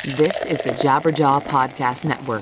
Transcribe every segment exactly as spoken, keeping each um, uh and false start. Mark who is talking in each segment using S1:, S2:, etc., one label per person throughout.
S1: This is the Jabberjaw Podcast Network.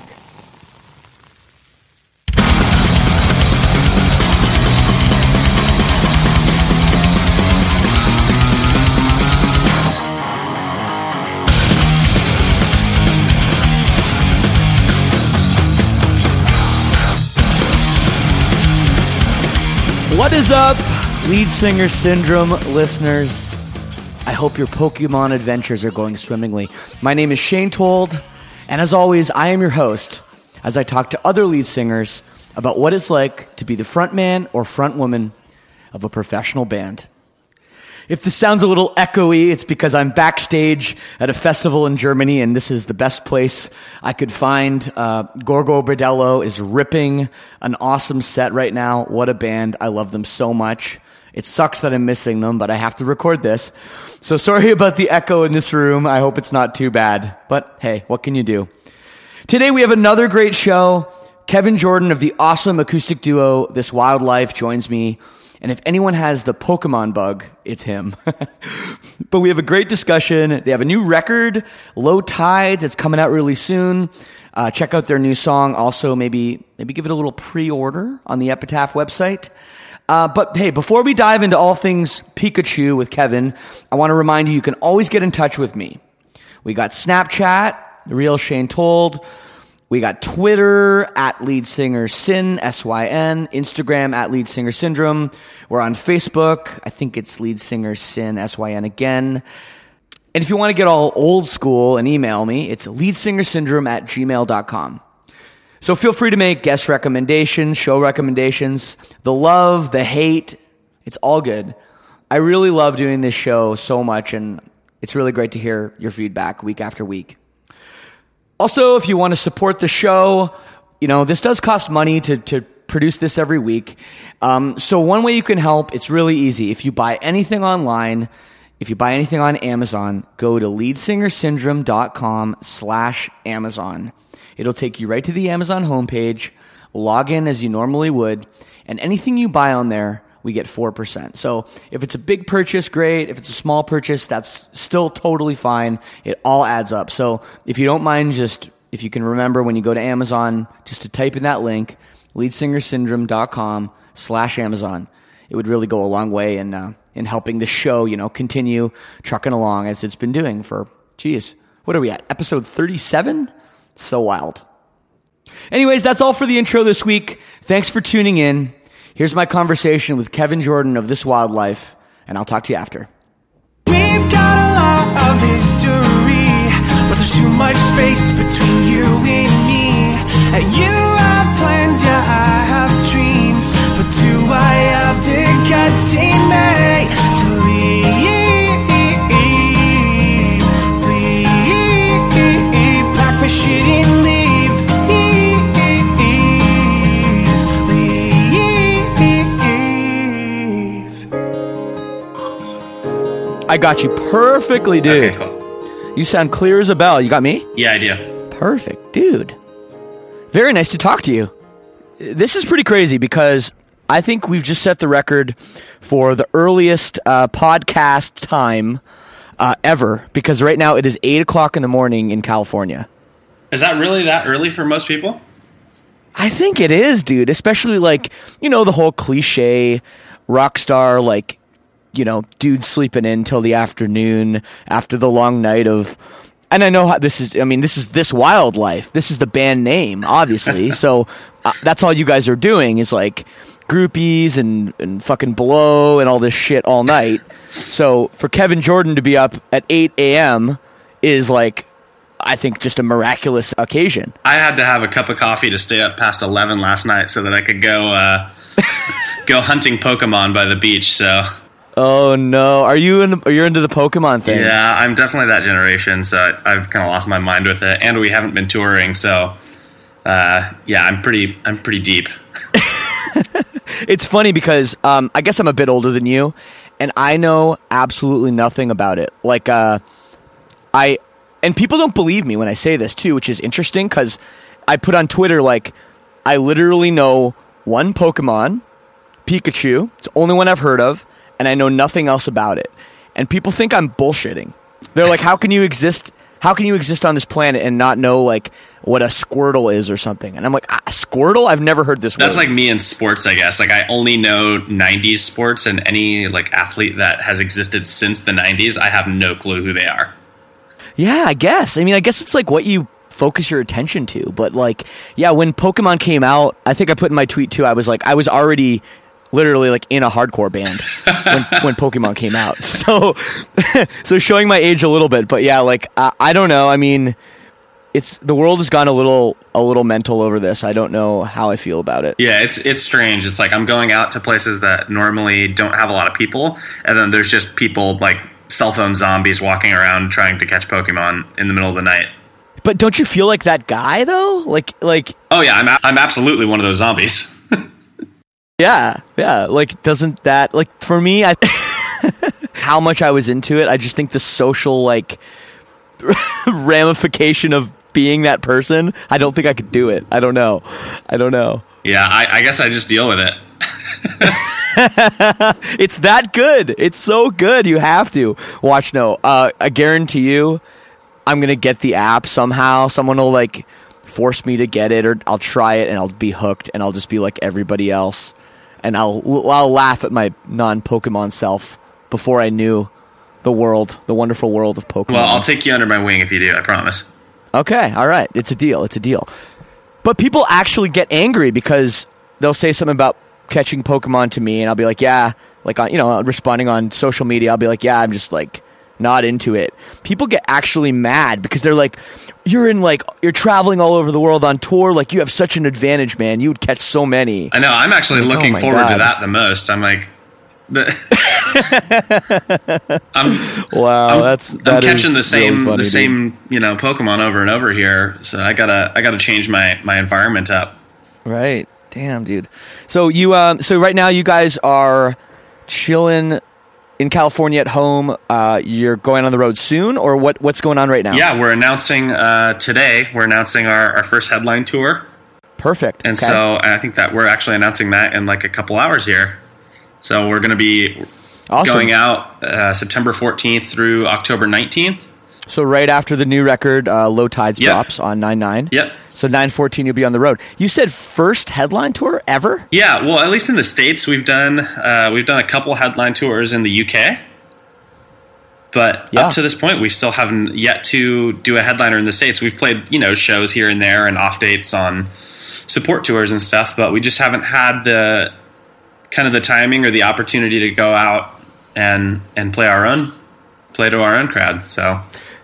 S2: What is up, Lead Singer Syndrome listeners? I hope your Pokemon adventures are going swimmingly. My name is Shane Told, and as always, I am your host as I talk to other lead singers about what it's like to be the frontman or frontwoman of a professional band. If this sounds a little echoey, it's because I'm backstage at a festival in Germany, and this is the best place I could find. Uh, Gorgo Bordello is ripping an awesome set right now. What a band. I love them so much. It sucks that I'm missing them, but I have to record this. So sorry about the echo in this room. I hope it's not too bad. But hey, what can you do? Today we have another great show. Kevin Jordan of the awesome acoustic duo This Wild Life joins me. And if anyone has the Pokemon bug, it's him. But we have a great discussion. They have a new record, Low Tides. It's coming out really soon. Uh, check out their new song. Also, maybe maybe give it a little pre-order on the Epitaph website. Uh, but hey, before we dive into all things Pikachu with Kevin, I want to remind you, you can always get in touch with me. We got Snapchat, The Real Shane Told. We got Twitter, at Lead Singer Syn, S Y N. Instagram, at Lead Singer Syndrome. We're on Facebook. I think it's Lead Singer Syn, S Y N again. And if you want to get all old school and email me, it's leadsingersyndrome at gmail dot com. So feel free to make guest recommendations, show recommendations, the love, the hate, it's all good. I really love doing this show so much, and it's really great to hear your feedback week after week. Also, if you want to support the show, you know, this does cost money to, to produce this every week. Um, so one way you can help, it's really easy. If you buy anything online, if you buy anything on Amazon, go to leadsingersyndrome.com slash Amazon. It'll take you right to the Amazon homepage, log in as you normally would, and anything you buy on there, we get four percent. So if it's a big purchase, great. If it's a small purchase, that's still totally fine. It all adds up. So if you don't mind, just if you can remember when you go to Amazon, just to type in that link, leadsingersyndrome.com slash Amazon. It would really go a long way in, uh, in helping the show, you know, continue trucking along as it's been doing for, geez, what are we at? Episode thirty-seven? So wild. Anyways, that's all for the intro this week. Thanks for tuning in. Here's my conversation with Kevin Jordan of This Wild Life, and I'll talk to you after.
S3: We've got a lot of history, but there's too much space between you and me. And you have plans, yeah, I have dreams, but do I have the guts in me to leave? Leave, pack my shit and leave.
S2: I got you perfectly, dude.
S4: Okay, cool.
S2: You sound clear as a bell. You got me?
S4: Yeah, I do.
S2: Perfect, dude. Very nice to talk to you. This is pretty crazy because I think we've just set the record for the earliest uh, podcast time uh, ever, because right now it is eight o'clock in the morning in California.
S4: Is that really that early for most people?
S2: I think it is, dude. Especially like, you know, the whole cliche rock star, like, you know, dudes sleeping in till the afternoon after the long night of, and I know how this is, I mean, this is This Wild Life. This is the band name, obviously. So uh, that's all you guys are doing is like groupies and, and fucking blow and all this shit all night. So for Kevin Jordan to be up at eight a.m. is like, I think, just a miraculous occasion.
S4: I had to have a cup of coffee to stay up past eleven last night so that I could go uh, go hunting Pokemon by the beach. So.
S2: Oh no! Are you in? Are you into the Pokemon thing?
S4: Yeah, I'm definitely that generation. So I've kind of lost my mind with it, and we haven't been touring. So uh, yeah, I'm pretty. I'm pretty deep.
S2: It's funny because um, I guess I'm a bit older than you, and I know absolutely nothing about it. Like, uh, I and people don't believe me when I say this too, which is interesting because I put on Twitter like I literally know one Pokemon, Pikachu. It's the only one I've heard of. And I know nothing else about it. And people think I'm bullshitting. They're like, how can you exist? How how can you exist on this planet and not know like what a Squirtle is or something? And I'm like, ah, Squirtle? I've never heard this word.
S4: That's like me in sports, I guess. Like I only know nineties sports, and any like athlete that has existed since the nineties, I have no clue who they are.
S2: Yeah, I guess. I mean, I guess it's like what you focus your attention to. But like, yeah, when Pokemon came out, I think I put in my tweet too, I was like, I was already literally like in a hardcore band when, when Pokemon came out. So, so showing my age a little bit, but yeah, like, I, I don't know. I mean, it's, the world has gone a little, a little mental over this. I don't know how I feel about it.
S4: Yeah, it's, it's strange. It's like I'm going out to places that normally don't have a lot of people. And then there's just people like cell phone zombies walking around trying to catch Pokemon in the middle of the night.
S2: But don't you feel like that guy though? Like, like,
S4: oh yeah, I'm, a- I'm absolutely one of those zombies.
S2: Yeah, yeah. Like, doesn't that, like, for me, I, how much I was into it, I just think the social, like, ramification of being that person, I don't think I could do it. I don't know. I don't know.
S4: Yeah, I, I guess I just deal with it.
S2: It's that good. It's so good. You have to. Watch, no. Uh, I guarantee you, I'm going to get the app somehow. Someone will, like, force me to get it, or I'll try it, and I'll be hooked, and I'll just be like everybody else. And I'll I'll laugh at my non-Pokemon self before I knew the world, the wonderful world of Pokemon.
S4: Well, I'll take you under my wing if you do, I promise.
S2: Okay, all right. It's a deal. It's a deal. But people actually get angry because they'll say something about catching Pokemon to me, and I'll be like, yeah, like, you know, responding on social media, I'll be like, yeah, I'm just like not into it. People get actually mad because they're like, you're in like, you're traveling all over the world on tour. Like, you have such an advantage, man. You would catch so many.
S4: I know. I'm actually
S2: like,
S4: looking
S2: oh
S4: forward
S2: God.
S4: to that the most. I'm like, the I'm,
S2: wow,
S4: I'm,
S2: that's, that
S4: I'm catching the same,
S2: really funny,
S4: the
S2: dude.
S4: same, you know, Pokemon over and over here. So I gotta, I gotta change my, my environment up.
S2: Right. Damn, dude. So you, um, so right now you guys are chilling in California at home. Uh, you're going on the road soon, or what? What's going on right now?
S4: Yeah, we're announcing uh, today. We're announcing our, our first headline tour.
S2: Perfect.
S4: And
S2: Okay.
S4: so I think that we're actually announcing that in like a couple hours here. So we're going to be
S2: Awesome.
S4: going out uh, September fourteenth through October nineteenth.
S2: So right after the new record, uh, Low Tides
S4: Yep.
S2: drops on nine nine.
S4: Yep.
S2: So nine fourteen, you'll be on the road. You said first headline tour ever?
S4: Yeah, well, at least in the States, we've done uh, we've done a couple headline tours in the U K. But
S2: Yeah.
S4: up to this point, we still haven't yet to do a headliner in the States. We've played, you know, shows here and there and off dates on support tours and stuff, but we just haven't had the kind of the timing or the opportunity to go out and and play our own play to our own crowd. So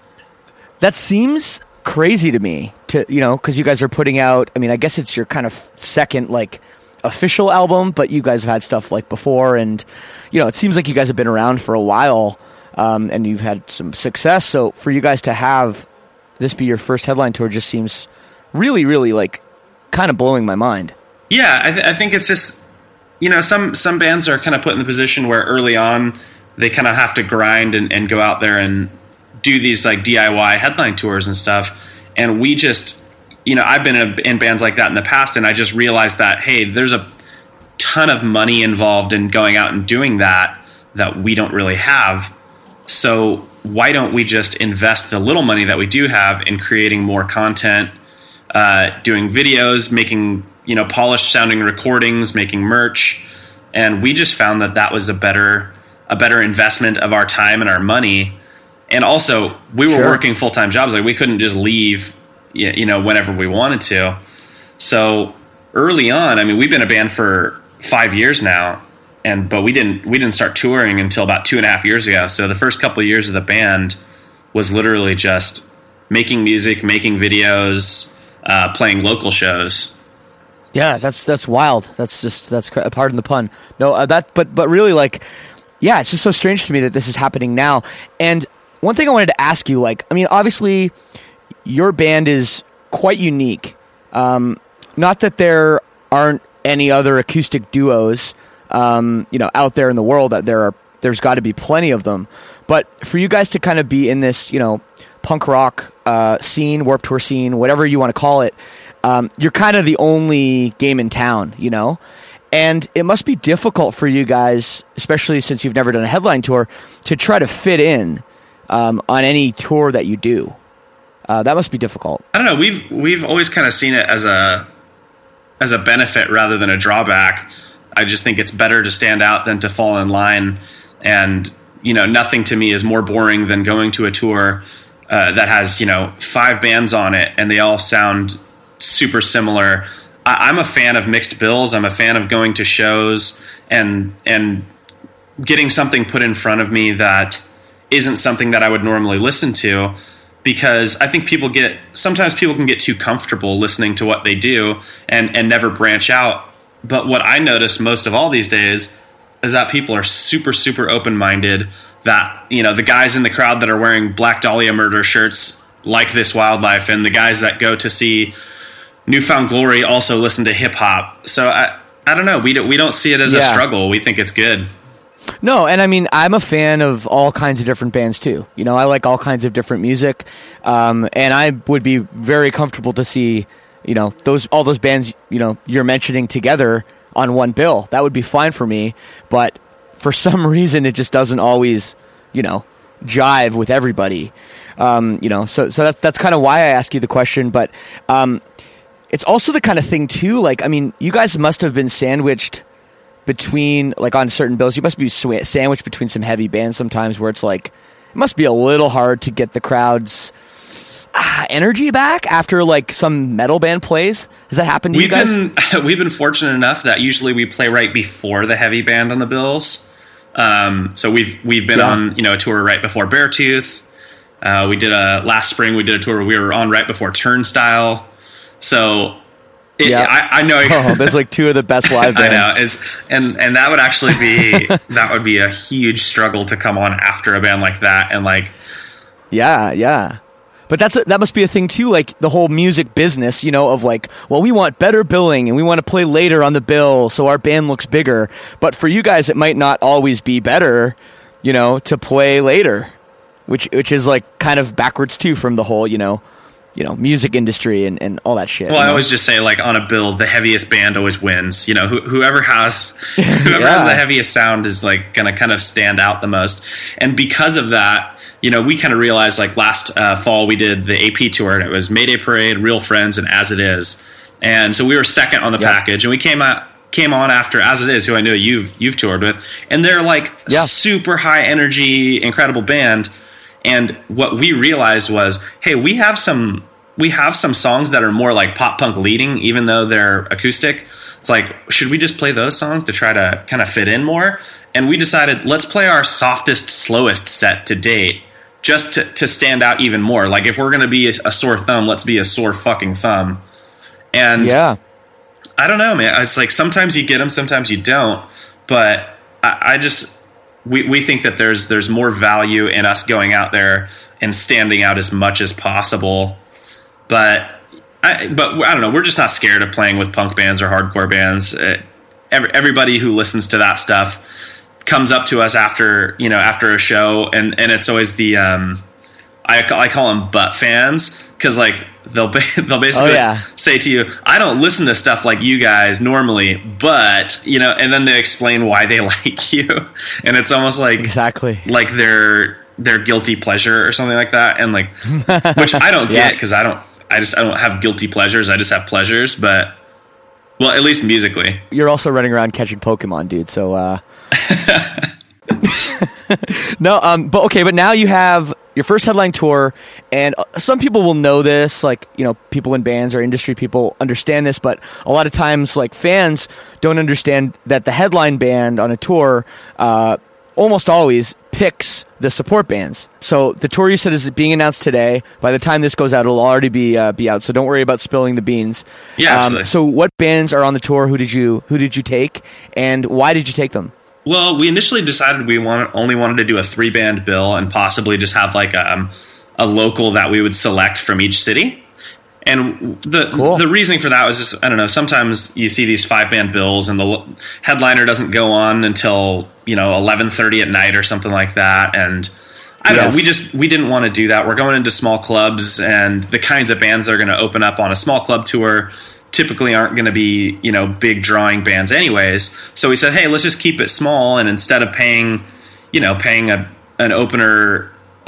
S2: That seems crazy to me, to, you know, because you guys are putting out, I mean, I guess it's your kind of second, like, official album, but you guys have had stuff, like, before, and, you know, it seems like you guys have been around for a while, um, and you've had some success, so for you guys to have this be your first headline tour just seems really, really, like, kind of blowing my mind.
S4: yeah, I, th- I think it's just, you know, some some bands are kind of put in the position where early on they kind of have to grind and, and go out there and do these like D I Y headline tours and stuff. And we just, you know, I've been in, in bands like that in the past, and I just realized that, hey, there's a ton of money involved in going out and doing that that we don't really have. So why don't we just invest the little money that we do have in creating more content, uh, doing videos, making, you know, polished sounding recordings, making merch. And we just found that that was a better, a better investment of our time and our money. And also, we were
S2: Sure.
S4: working full-time jobs. Like, we couldn't just leave, you know, whenever we wanted to. So early on, I mean, we've been a band for five years now, and but we didn't we didn't start touring until about two and a half years ago. So the first couple of years of the band was literally just making music, making videos, uh, playing local shows.
S2: Yeah, that's that's wild. That's just that's cra- pardon the pun. No, uh, that but but really, like, yeah, it's just so strange to me that this is happening now. And one thing I wanted to ask you, like, I mean, obviously, your band is quite unique. Um, not that there aren't any other acoustic duos, um, you know, out there in the world. That there are, there's got to be plenty of them. But for you guys to kind of be in this, you know, punk rock uh, scene, Warped Tour scene, whatever you want to call it. Um, you're kind of the only game in town, you know? And it must be difficult for you guys, especially since you've never done a headline tour, to try to fit in um, on any tour that you do. Uh, that must be difficult.
S4: I don't know. We've we've always kind of seen it as a as a benefit rather than a drawback. I just think it's better to stand out than to fall in line. And, you know, nothing to me is more boring than going to a tour uh, that has, you know, five bands on it and they all sound super similar. I, I'm a fan of mixed bills. I'm a fan of going to shows and and getting something put in front of me that isn't something that I would normally listen to. Because I think people get, sometimes people can get too comfortable listening to what they do and, and never branch out. But what I notice most of all these days is that people are super, super open-minded, that, you know, the guys in the crowd that are wearing Black Dahlia Murder shirts like This Wildlife, and the guys that go to see New Found Glory also listen to hip-hop. So I, I don't know, we don't, we don't see it as yeah. a struggle. We think it's good.
S2: No, and I mean, I'm a fan of all kinds of different bands too. You know, I like all kinds of different music, um, and I would be very comfortable to see, you know, those all those bands, you know, you're mentioning together on one bill. That would be fine for me, but for some reason, it just doesn't always, you know, jive with everybody. Um, you know, so so that's that's kind of why I ask you the question, but um, it's also the kind of thing too. Like, I mean, you guys must have been sandwiched between, like, on certain bills, you must be sw- sandwiched between some heavy bands sometimes where it's like, it must be a little hard to get the crowd's ah, energy back after, like, some metal band plays. Has that happened to
S4: we've
S2: you guys?
S4: Been, we've been fortunate enough that usually we play right before the heavy band on the bills. Um, so we've we've been yeah. on, you know, a tour right before Beartooth. Uh, we did a, last spring we did a tour where we were on right before Turnstile. So... It, yeah, I, I know.
S2: Oh, there's like two of the best live bands.
S4: I know, is and and that would actually be that would be a huge struggle to come on after a band like that, and like,
S2: yeah, yeah. But that's a, that must be a thing too, like the whole music business, you know, of like, well, we want better billing and we want to play later on the bill so our band looks bigger. But for you guys, it might not always be better, you know, to play later, which which is like kind of backwards too from the whole, you know. you know, music industry and, and all that shit.
S4: Well,
S2: you know?
S4: I always just say, like, on a bill, the heaviest band always wins. You know, who, whoever has whoever yeah. has the heaviest sound is, like, going to kind of stand out the most. And because of that, you know, we kind of realized, like, last uh, fall we did the A P tour, and it was Mayday Parade, Real Friends, and As It Is. And so we were second on the yeah. package, and we came out came on after As It Is, who I know you've you've toured with, and they're like yeah. super high energy, incredible band. And what we realized was, hey, we have some we have some songs that are more like pop punk leading, even though they're acoustic. It's like, should we just play those songs to try to kind of fit in more? And we decided, let's play our softest, slowest set to date, just to, to stand out even more. Like, if we're going to be a, a sore thumb, let's be a sore fucking thumb. And
S2: yeah.
S4: I don't know, man. It's like sometimes you get them, sometimes you don't. But I, I just... We we think that there's there's more value in us going out there and standing out as much as possible, but I but I don't know. We're just not scared of playing with punk bands or hardcore bands. It, every, everybody who listens to that stuff comes up to us after you know after a show, and, and it's always the um, I I call them butt fans, because like they'll they'll basically
S2: oh, yeah.
S4: say to you, I don't listen to stuff like you guys normally, but you know, and then they explain why they like you, and it's almost like
S2: exactly
S4: like their their guilty pleasure or something like that, and like which I don't yeah. get, because I don't I just I don't have guilty pleasures, I just have pleasures, but well, at least musically.
S2: You're also running around catching Pokemon, dude. So uh no, um, but okay, but now you have your first headline tour, and some people will know this, like, you know, people in bands or industry people understand this, but a lot of times, like, fans don't understand that the headline band on a tour uh, almost always picks the support bands. So the tour you said is being announced today. By the time this goes out, it'll already be uh, be out. So don't worry about spilling the beans.
S4: Yeah, absolutely. Um,
S2: so what bands are on the tour? Who did you who did you take, and why did you take them?
S4: Well, we initially decided we wanted, only wanted to do a three-band bill and possibly just have like a, um, a local that we would select from each city. And the cool. the reasoning for that was just, I don't know, sometimes you see these five-band bills and the headliner doesn't go on until, you know, eleven thirty at night or something like that. And I don't yes. know, we just we didn't want to do that. We're going into small clubs, and the kinds of bands that are going to open up on a small club tour typically aren't going to be, you know, big drawing bands anyways. So we said, hey, let's just keep it small, and instead of paying, you know, paying a an opener a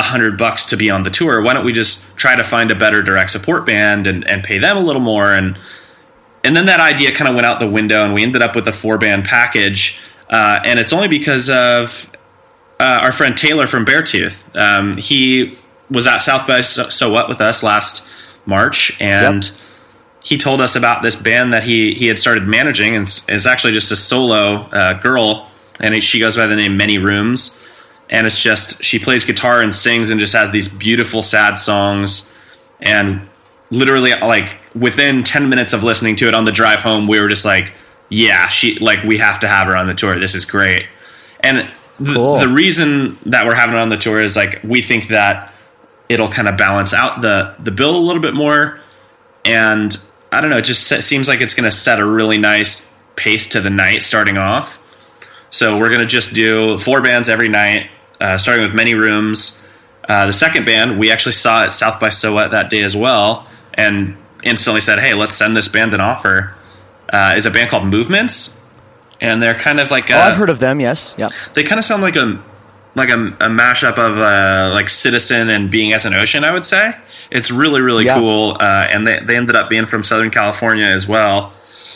S4: hundred bucks to be on the tour. Why don't we just try to find a better direct support band and, and pay them a little more? And and then that idea kind of went out the window, and we ended up with a four band package. Uh, and it's only because of uh, our friend Taylor from Beartooth. Um, he was at South by So, so What with us last March, and yep. he told us about this band that he he had started managing, and it's, it's actually just a solo uh, girl, and she goes by the name Many Rooms. And it's just, she plays guitar and sings and just has these beautiful, sad songs. And literally, like, within ten minutes of listening to it on the drive home, we were just like, yeah, she, like, we have to have her on the tour. This is great. And th- cool. the reason that we're having her on the tour is, like, we think that it'll kind of balance out the, the bill a little bit more. And I don't know, it just seems like it's going to set a really nice pace to the night starting off. So we're going to just do four bands every night, uh, starting with Many Rooms. Uh, the second band, we actually saw at South by So What that day as well, and instantly said, hey, let's send this band an offer, uh, is a band called Movements. And they're kind of like a,
S2: oh, I've heard of them, yes. Yeah.
S4: They kind of sound like a like a, a mashup of uh, like Citizen and Being as an Ocean, I would say. It's really, really yeah. cool. Uh, and they, they ended up being from Southern California as well.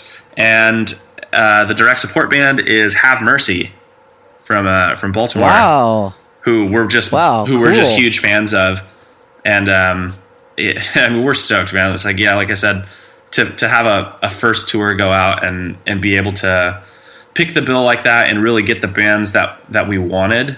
S4: And Uh, the direct support band is Have Mercy from uh, from Baltimore.
S2: Wow,
S4: who we're just
S2: wow,
S4: who
S2: cool.
S4: we're just huge fans of, and um, it, I mean, we're stoked, man. It's like, yeah, like I said, to to have a, a first tour go out and, and be able to pick the bill like that and really get the bands that that we wanted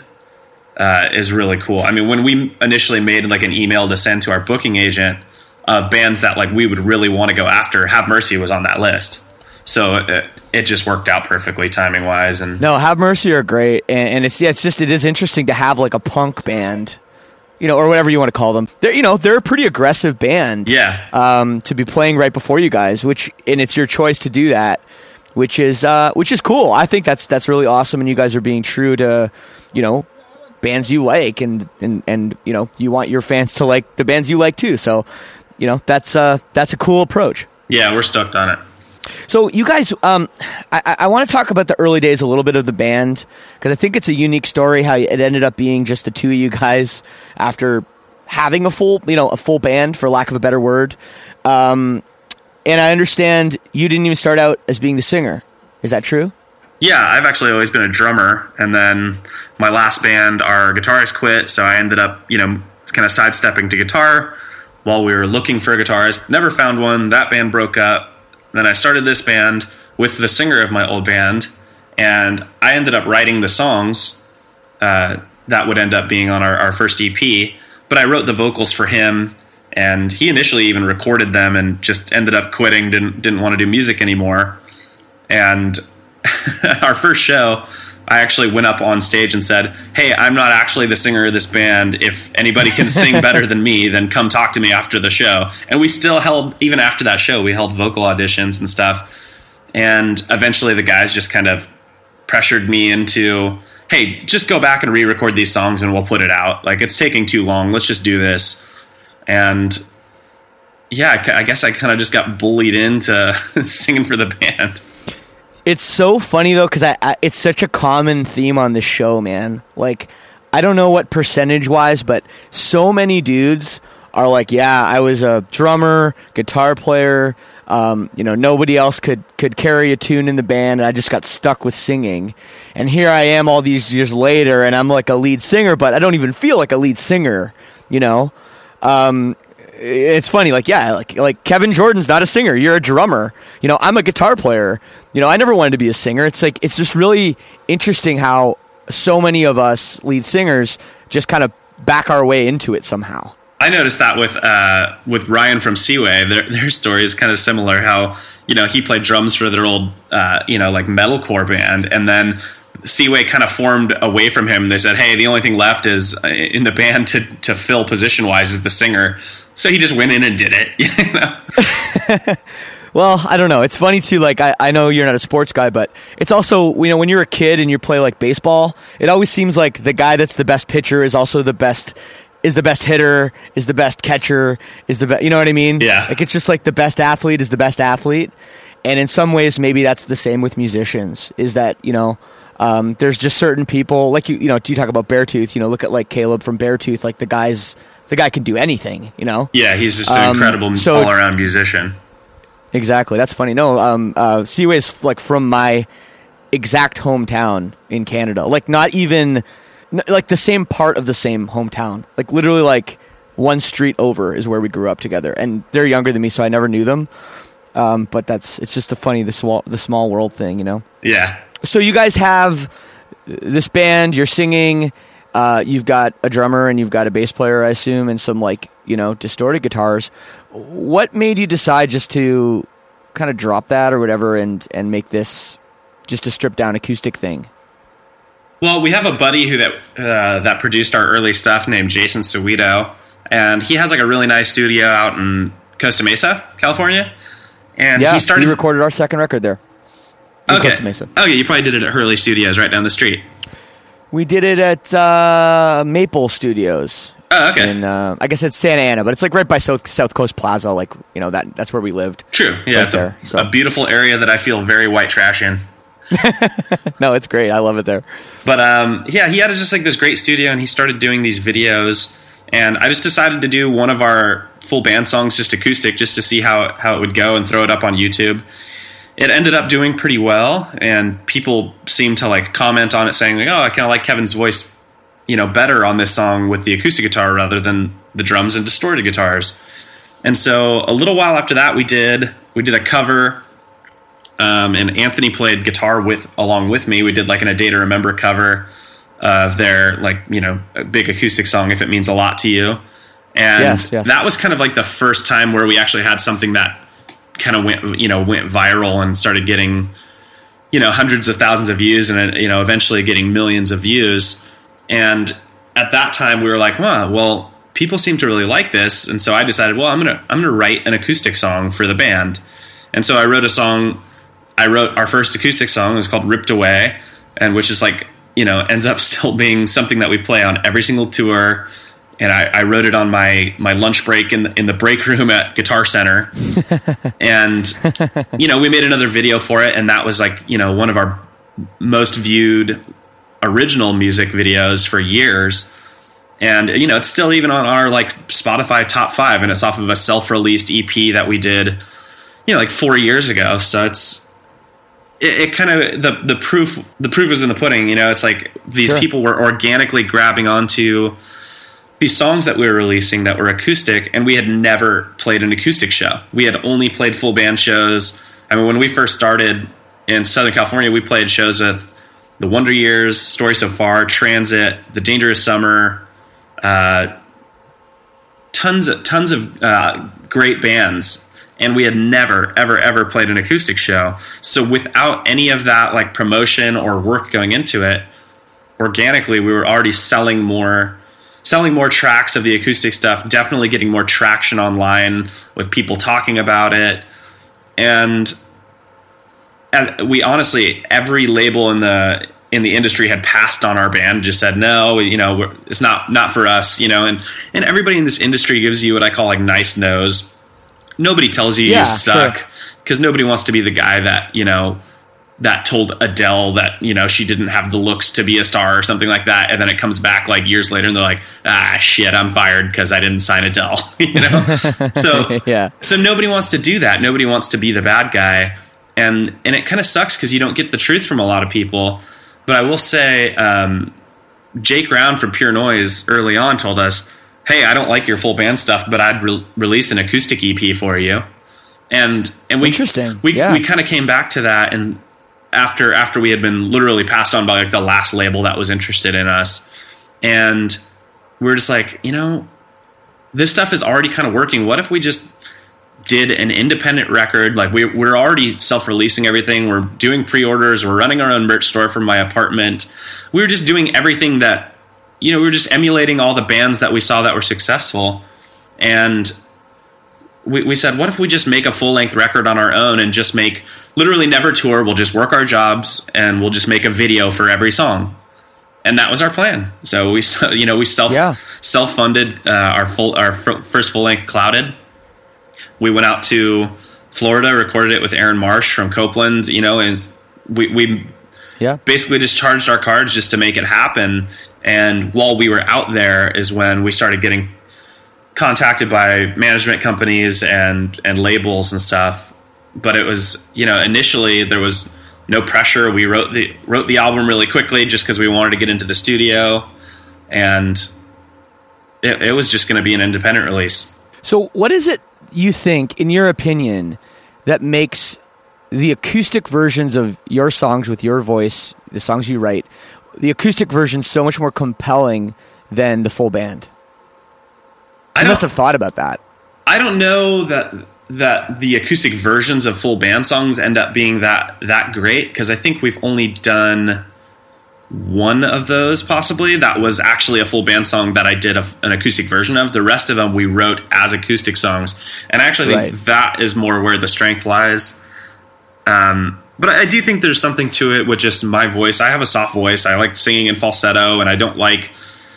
S4: uh, is really cool. I mean, when we initially made like an email to send to our booking agent of bands that like we would really want to go after, Have Mercy was on that list. So it, it just worked out perfectly timing wise. And
S2: no, Have Mercy are great, and, and it's yeah, it's just it is interesting to have like a punk band, you know, or whatever you want to call them. They're you know they're a pretty aggressive band,
S4: yeah.
S2: Um, to be playing right before you guys, which and it's your choice to do that, which is uh, which is cool. I think that's that's really awesome, and you guys are being true to, you know, bands you like, and and and you know you want your fans to like the bands you like too. So, you know, that's uh that's a cool approach.
S4: Yeah, we're stoked on it.
S2: So you guys, um, I, I want to talk about the early days a little bit of the band, because I think it's a unique story how it ended up being just the two of you guys after having a full, you know, a full band, for lack of a better word. Um, and I understand you didn't even start out as being the singer. Is that true?
S4: Yeah, I've actually always been a drummer, and then my last band, our guitarist quit, so I ended up, you know, kind of sidestepping to guitar while we were looking for a guitarist. Never found one. That band broke up. Then I started this band with the singer of my old band, and I ended up writing the songs uh, that would end up being on our, our first E P. But I wrote the vocals for him, and he initially even recorded them and just ended up quitting, didn't didn't want to do music anymore. And our first show, I actually went up on stage and said, hey, I'm not actually the singer of this band. If anybody can sing better than me, then come talk to me after the show. And we still held, even after that show, we held vocal auditions and stuff. And eventually the guys just kind of pressured me into, hey, just go back and re-record these songs and we'll put it out. Like, it's taking too long. Let's just do this. And yeah, I guess I kind of just got bullied into singing for the band.
S2: It's so funny, though, because I, I, it's such a common theme on this show, man. Like, I don't know what percentage-wise, but so many dudes are like, yeah, I was a drummer, guitar player, um, you know, nobody else could, could carry a tune in the band, and I just got stuck with singing. And here I am all these years later, and I'm like a lead singer, but I don't even feel like a lead singer, you know? Um... It's funny, like, yeah, like like Kevin Jordan's not a singer. You're a drummer. You know, I'm a guitar player. You know, I never wanted to be a singer. It's like, it's just really interesting how so many of us lead singers just kind of back our way into it somehow.
S4: I noticed that with uh, with Ryan from Seaway. Their, their story is kind of similar, how, you know, he played drums for their old, uh, you know, like metalcore band, and then Seaway kind of formed away from him. They said, hey, the only thing left is in the band to, to fill position-wise is the singer. So he just went in and did it. You know?
S2: Well, I don't know. It's funny too. Like, I, I know you're not a sports guy, but it's also, you know, when you're a kid and you play like baseball, it always seems like the guy that's the best pitcher is also the best, is the best hitter, is the best catcher, is the best, you know what I mean?
S4: Yeah.
S2: Like, it's just like the best athlete is the best athlete. And in some ways, maybe that's the same with musicians, is that, you know, Um, there's just certain people, like you, you know, you talk about Beartooth. You know, look at like Caleb from Beartooth. Like the guy's, the guy can do anything. You know.
S4: Yeah, he's just an
S2: Um,
S4: incredible
S2: so-
S4: all-around musician.
S2: Exactly. That's funny. No, um, uh, Seaway is like from my exact hometown in Canada. Like not even n- like the same part of the same hometown. Like literally like one street over is where we grew up together. And they're younger than me, so I never knew them. Um, but that's it's just the funny the small the small world thing, you know.
S4: Yeah.
S2: So you guys have this band. You're singing. Uh, you've got a drummer and you've got a bass player, I assume, and some like you know distorted guitars. What made you decide just to kind of drop that or whatever and and make this just a stripped down acoustic thing?
S4: Well, we have a buddy who that uh, that produced our early stuff named Jason Sowito, and he has like a really nice studio out in Costa Mesa, California. And
S2: Yeah,
S4: he started.
S2: we recorded our second record there. in
S4: Okay.
S2: Costa Mesa.
S4: Okay, you probably did it at Hurley Studios right down the street.
S2: We did it at uh, Maple Studios.
S4: Oh, okay.
S2: In, uh, I guess it's Santa Ana, but it's like right by South South Coast Plaza. Like you know that that's where we lived.
S4: True. Yeah,
S2: Right
S4: it's
S2: there,
S4: a,
S2: so.
S4: a beautiful area that I feel very white trash in.
S2: No, it's great. I love it there.
S4: But um, yeah, he had just like this great studio, and he started doing these videos. And I just decided to do one of our full band songs just acoustic, just to see how how it would go, and throw it up on YouTube. It ended up doing pretty well, and people seemed to like comment on it, saying like, "Oh, I kind of like Kevin's voice, you know, better on this song with the acoustic guitar rather than the drums and distorted guitars." And so a little while after that, we did we did a cover. Um, and Anthony played guitar with along with me. We did like an "A Day to Remember" cover of their like you know a big acoustic song, "If It Means a Lot to You," and
S2: Yes, yes.
S4: that was kind of like the first time where we actually had something that kind of went you know went viral and started getting you know hundreds of thousands of views, and you know eventually getting millions of views. And at that time, we were like, "Wow, well, people seem to really like this," and so I decided, well, I'm gonna I'm gonna write an acoustic song for the band, and so I wrote a song. I wrote our first acoustic song. It was called "Ripped Away," and which is like, you know, ends up still being something that we play on every single tour. And I, I wrote it on my, my lunch break in the, in the break room at Guitar Center. And, you know, we made another video for it. And that was like, you know, one of our most viewed original music videos for years. And, you know, it's still even on our like Spotify top five, and it's off of a self-released E P that we did, you know, like four years ago. So it's, It, it kind of the the proof the proof is in the pudding, you know. It's like these
S2: Sure.
S4: people were organically grabbing onto these songs that we were releasing that were acoustic, and we had never played an acoustic show. We had only played full band shows. I mean, when we first started in Southern California, we played shows with the Wonder Years, Story So Far, Transit, The Dangerous Summer, uh, tons of tons of uh, great bands. And we had never, ever, ever played an acoustic show. So without any of that like promotion or work going into it, organically we were already selling more, selling more tracks of the acoustic stuff. Definitely getting more traction online with people talking about it, and, and we honestly every label in the in the industry had passed on our band, just said no, you know, we're, it's not not for us, you know. And and everybody in this industry gives you what I call like nice no's. Nobody tells you
S2: Yeah,
S4: you suck,
S2: sure.
S4: because nobody wants to be the guy that, you know, that told Adele that, you know, she didn't have the looks to be a star or something like that. And then it comes back like years later and they're like, ah, shit, I'm fired because I didn't sign Adele, you know? So,
S2: Yeah.
S4: so nobody wants to do that. Nobody wants to be the bad guy. And, and it kind of sucks because you don't get the truth from a lot of people. But I will say, um, Jake Round from Pure Noise early on told us, hey, I don't like your full band stuff, but I'd re- release an acoustic E P for you. And and we
S2: Interesting.
S4: we
S2: Yeah.
S4: we kind of came back to that, and after after we had been literally passed on by like the last label that was interested in us, and we were just like, you know, this stuff is already kind of working. What if we just did an independent record? Like we we're already self-releasing everything. We're doing pre-orders. We're running our own merch store from my apartment. We were just doing everything that, you know, we were just emulating all the bands that we saw that were successful. And we, we said, what if we just make a full-length record on our own and just make, literally never tour, we'll just work our jobs and we'll just make a video for every song. And that was our plan. So we, you know, we self,
S2: Yeah.
S4: self-funded uh, our full, our f- first full-length Clouded. We went out to Florida, recorded it with Aaron Marsh from Copeland, you know, and we, we
S2: yeah.
S4: basically just charged our cards just to make it happen. And while we were out there is when we started getting contacted by management companies and, and labels and stuff. But it was, you know, initially there was no pressure. We wrote the wrote the album really quickly just because we wanted to get into the studio, and it, it was just going to be an independent release.
S2: So what is it you think, in your opinion, that makes the acoustic versions of your songs with your voice, the songs you write, the acoustic version so much more compelling than the full band? I must have thought about that.
S4: I don't know that that the acoustic versions of full band songs end up being that that great, because I think we've only done one of those possibly that was actually a full band song that I did a, an acoustic version of. The rest of them we wrote as acoustic songs, and I actually think right. that is more where the strength lies. Um, but I do think there's something to it with just my voice. I have a soft voice. I like singing in falsetto, and I don't like,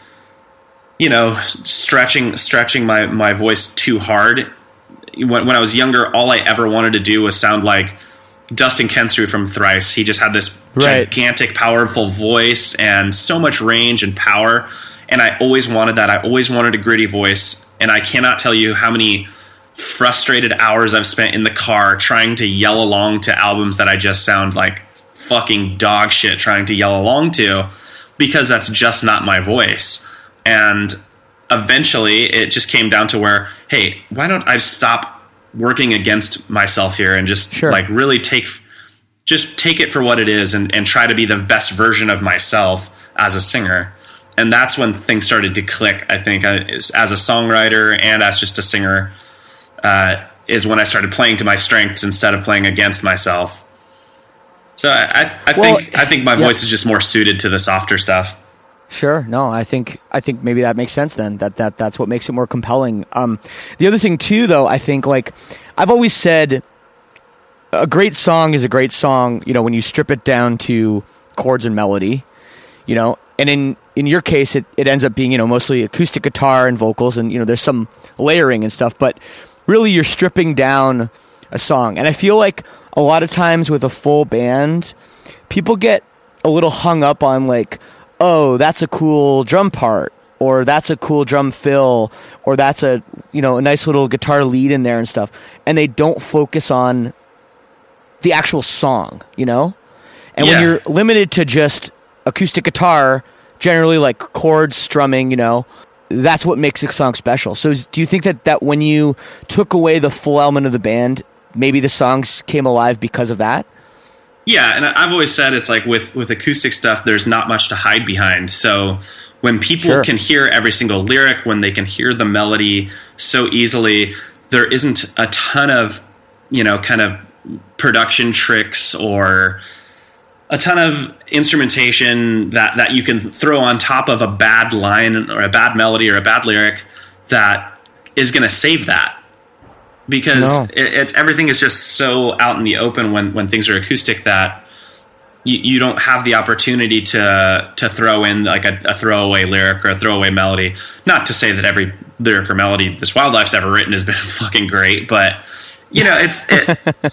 S4: you know, stretching stretching my, my voice too hard. When, when I was younger, all I ever wanted to do was sound like Dustin Kensrue from Thrice. He just had this right. gigantic, powerful voice and so much range and power. And I always wanted that. I always wanted a gritty voice. And I cannot tell you how many frustrated hours I've spent in the car trying to yell along to albums that I just sound like fucking dog shit trying to yell along to, because that's just not my voice. And eventually it just came down to where, hey, why don't I stop working against myself here and just sure. like really take just take it for what it is and, and try to be the best version of myself as a singer. And that's when things started to click, I think, as, as a songwriter and as just a singer, uh, is when I started playing to my strengths instead of playing against myself. So I, I, I
S2: well,
S4: think I think my yeah. voice is just more suited to the softer stuff.
S2: Sure. No, I think I think maybe that makes sense then. That that that's what makes it more compelling. Um, the other thing too, though, I think, like, I've always said, a great song is a great song, you know, when you strip it down to chords and melody, you know, and in in your case, it, it ends up being, you know, mostly acoustic guitar and vocals, and, you know, there's some layering and stuff, but really you're stripping down a song. And I feel like a lot of times with a full band, people get a little hung up on, like, oh, that's a cool drum part, or that's a cool drum fill, or that's a, you know, a nice little guitar lead in there and stuff. And they don't focus on the actual song, you know? And yeah. when you're limited to just acoustic guitar, generally like chords, strumming, you know, that's what makes a song special. So is, do you think that, that when you took away the full element of the band, maybe the songs came alive because of that?
S4: Yeah, and I've always said it's like with, with acoustic stuff, there's not much to hide behind. So when people sure. can hear every single lyric, when they can hear the melody so easily, there isn't a ton of, you know, kind of production tricks or a ton of instrumentation that, that you can throw on top of a bad line or a bad melody or a bad lyric that is going to save that. Because no. it, it, everything is just so out in the open when, when things are acoustic that you, you don't have the opportunity to to throw in like a, a throwaway lyric or a throwaway melody. Not to say that every lyric or melody this Wildlife's ever written has been fucking great, but you know, it's it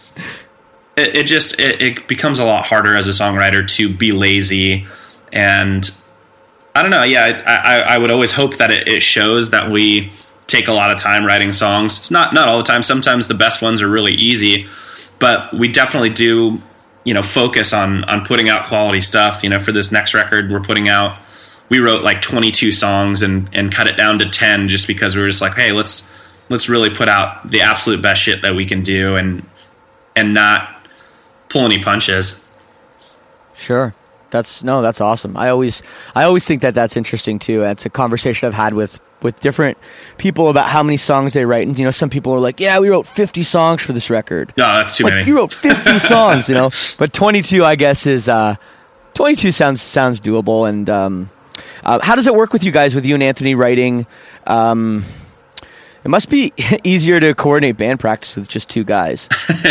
S4: it, it just it, it becomes a lot harder as a songwriter to be lazy. And I don't know. Yeah, I I, I would always hope that it, it shows that we take a lot of time writing songs. It's not not all the time. Sometimes the best ones are really easy, but we definitely do, you know, focus on on putting out quality stuff. You know, for this next record we're putting out, we wrote like twenty-two songs and and cut it down to ten just because we were just like, hey, let's let's really put out the absolute best shit that we can do and and not pull any punches.
S2: Sure. That's no, that's awesome. I always I always think that that's interesting too. It's a conversation I've had with with different people about how many songs they write. And, you know, some people are like, yeah, we wrote fifty songs for this record.
S4: No, that's too
S2: like,
S4: many.
S2: You wrote fifty songs, you know, but twenty-two, I guess, is, uh, twenty-two sounds, sounds doable. And, um, uh, how does it work with you guys, with you and Anthony writing? Um, it must be easier to coordinate band practice with just two guys.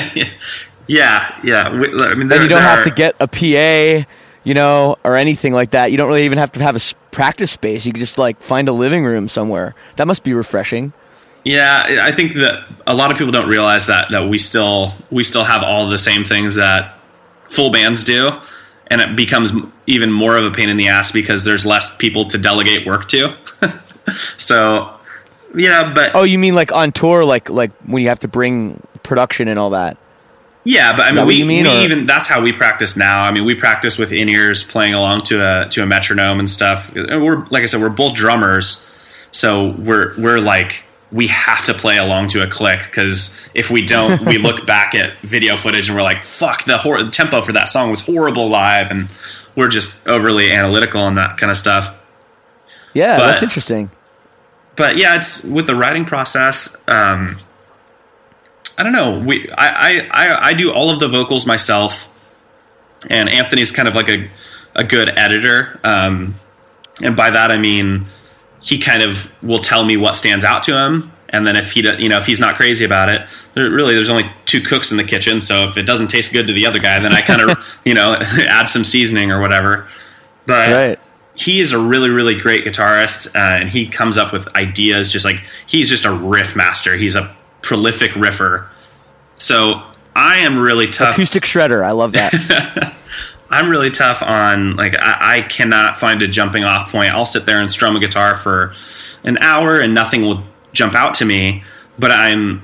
S4: yeah. Yeah. We, I mean,
S2: then you don't have are... to get a P A, you know, or anything like that. You don't really even have to have a practice space. You can just like find a living room somewhere. That must be refreshing.
S4: Yeah, I think that a lot of people don't realize that that we still we still have all the same things that full bands do, and it becomes even more of a pain in the ass because there's less people to delegate work to. So, yeah, but
S2: oh, you mean like on tour, like like when you have to bring production and all that?
S4: Yeah, but I mean, we,
S2: you mean,
S4: we
S2: or?
S4: even that's how we practice now. I mean, we practice with in-ears, playing along to a to a metronome and stuff. And we're like I said, we're both drummers, so we're we're like we have to play along to a click, because if we don't, we look back at video footage and we're like, "Fuck, the, hor- the tempo for that song was horrible live," and we're just overly analytical and that kind of stuff.
S2: Yeah,
S4: but,
S2: that's interesting.
S4: But yeah, it's with the writing process. Um, I don't know. We I, I, I do all of the vocals myself, and Anthony's kind of like a a good editor. Um, and by that I mean he kind of will tell me what stands out to him, and then if he you know if he's not crazy about it, there, really there's only two cooks in the kitchen. So if it doesn't taste good to the other guy, then I kind of you know add some seasoning or whatever. But
S2: right.
S4: He is a really, really great guitarist, uh, and he comes up with ideas. Just like he's just a riff master. He's a prolific riffer. So I am really tough.
S2: Acoustic shredder. I love that.
S4: I'm really tough on like I, I cannot find a jumping off point. I'll sit there and strum a guitar for an hour and nothing will jump out to me. But I'm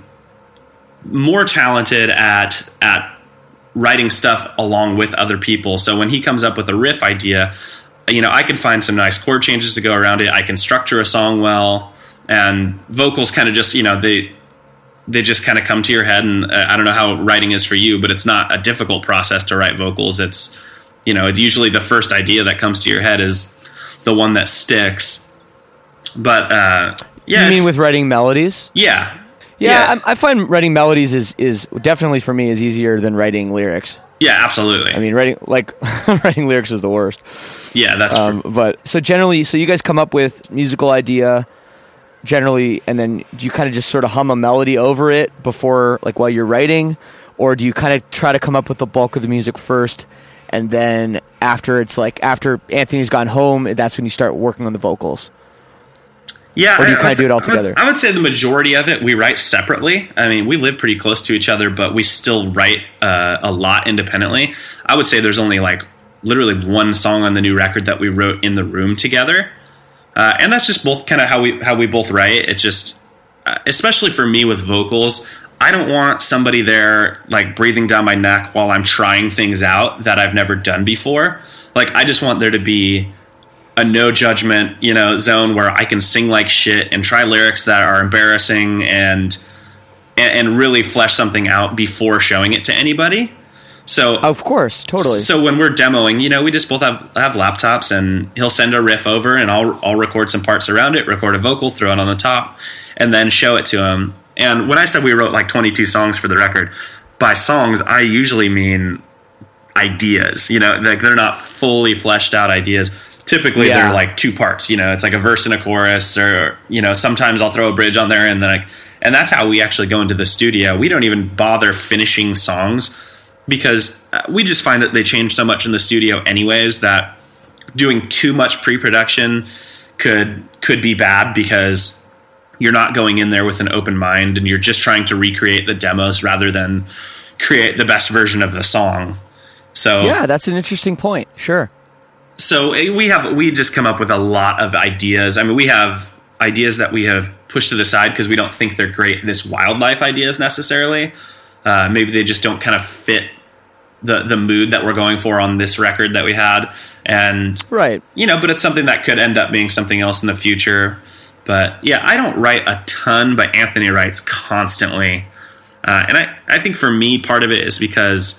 S4: more talented at at writing stuff along with other people. So when he comes up with a riff idea, you know, I can find some nice chord changes to go around it. I can structure a song well, and vocals kind of just, you know, they they just kind of come to your head. And uh, I don't know how writing is for you, but it's not a difficult process to write vocals. It's, you know, it's usually the first idea that comes to your head is the one that sticks. But uh, yeah,
S2: you mean with writing melodies?
S4: Yeah,
S2: yeah. yeah. I, I find writing melodies is is definitely for me is easier than writing lyrics.
S4: Yeah, absolutely.
S2: I mean, writing like writing lyrics is the worst.
S4: Yeah, that's
S2: um,
S4: true.
S2: But so generally, so you guys come up with musical idea generally, and then do you kind of just sort of hum a melody over it before, like while you're writing, or do you kind of try to come up with the bulk of the music first, and then after it's like after Anthony's gone home, that's when you start working on the vocals?
S4: Yeah,
S2: or do you kind of do it all
S4: I
S2: together?
S4: would, I would say the majority of it we write separately. I mean, we live pretty close to each other, but we still write uh, a lot independently. I would say there's only like literally one song on the new record that we wrote in the room together, uh, and that's just both kind of how we how we both write. It's just, uh, especially for me with vocals, I don't want somebody there like breathing down my neck while I'm trying things out that I've never done before. Like, I just want there to be a no judgment, you know, zone where I can sing like shit and try lyrics that are embarrassing and and, and really flesh something out before showing it to anybody. So
S2: of course, totally.
S4: So when we're demoing, you know, we just both have, have laptops, and he'll send a riff over, and I'll I'll record some parts around it, record a vocal, throw it on the top, and then show it to him. And when I said we wrote like twenty-two songs for the record, by songs I usually mean ideas. You know, like they're not fully fleshed out ideas. Typically,
S2: yeah.
S4: they're like two parts. You know, it's like a verse and a chorus, or you know, sometimes I'll throw a bridge on there, and then like, and that's how we actually go into the studio. We don't even bother finishing songs, because we just find that they change so much in the studio anyways that doing too much pre-production could could be bad, because you're not going in there with an open mind, and you're just trying to recreate the demos rather than create the best version of the song. So
S2: yeah, that's an interesting point. Sure.
S4: So we have we just come up with a lot of ideas. I mean, we have ideas that we have pushed to the side because we don't think they're great. This wildlife ideas necessarily. Uh, maybe they just don't kind of fit the the mood that we're going for on this record that we had. And
S2: right,
S4: you know, but it's something that could end up being something else in the future. But yeah, I don't write a ton, but Anthony writes constantly. Uh, and I, I think for me, part of it is because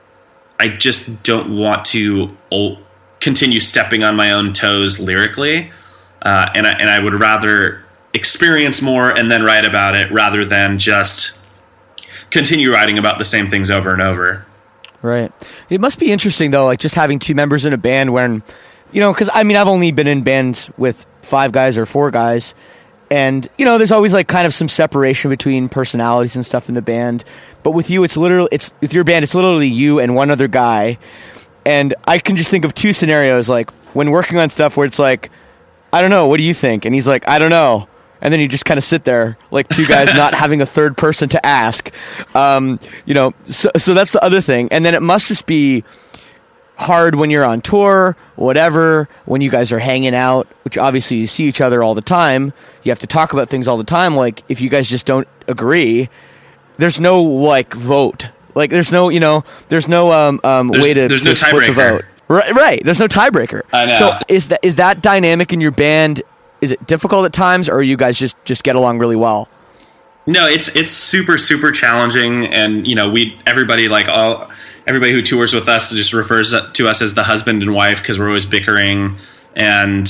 S4: I just don't want to o- continue stepping on my own toes lyrically. Uh, and, I, and I would rather experience more and then write about it rather than just continue writing about the same things over and over.
S2: Right. It must be interesting, though, like just having two members in a band when, you know, because I mean, I've only been in bands with five guys or four guys. And, you know, there's always like kind of some separation between personalities and stuff in the band. But with you, it's literally, it's with your band, it's literally you and one other guy. And I can just think of two scenarios, like when working on stuff where it's like, I don't know, what do you think? And he's like, I don't know. And then you just kind of sit there like two guys not having a third person to ask. Um, you know, so, so that's the other thing. And then it must just be, hard when you're on tour, whatever, when you guys are hanging out, which obviously you see each other all the time, you have to talk about things all the time. Like, if you guys just don't agree, there's no, like, vote. Like, there's no, you know, there's no um, um,
S4: There's-
S2: way to,
S4: there's
S2: to
S4: no
S2: split the
S4: tiebreaker.
S2: vote. Right, right. There's no tiebreaker.
S4: I know.
S2: So is that is that dynamic in your band, is it difficult at times, or you guys just, just get along really well?
S4: No, it's it's super super challenging, and you know we everybody like all everybody who tours with us just refers to us as the husband and wife because we're always bickering, and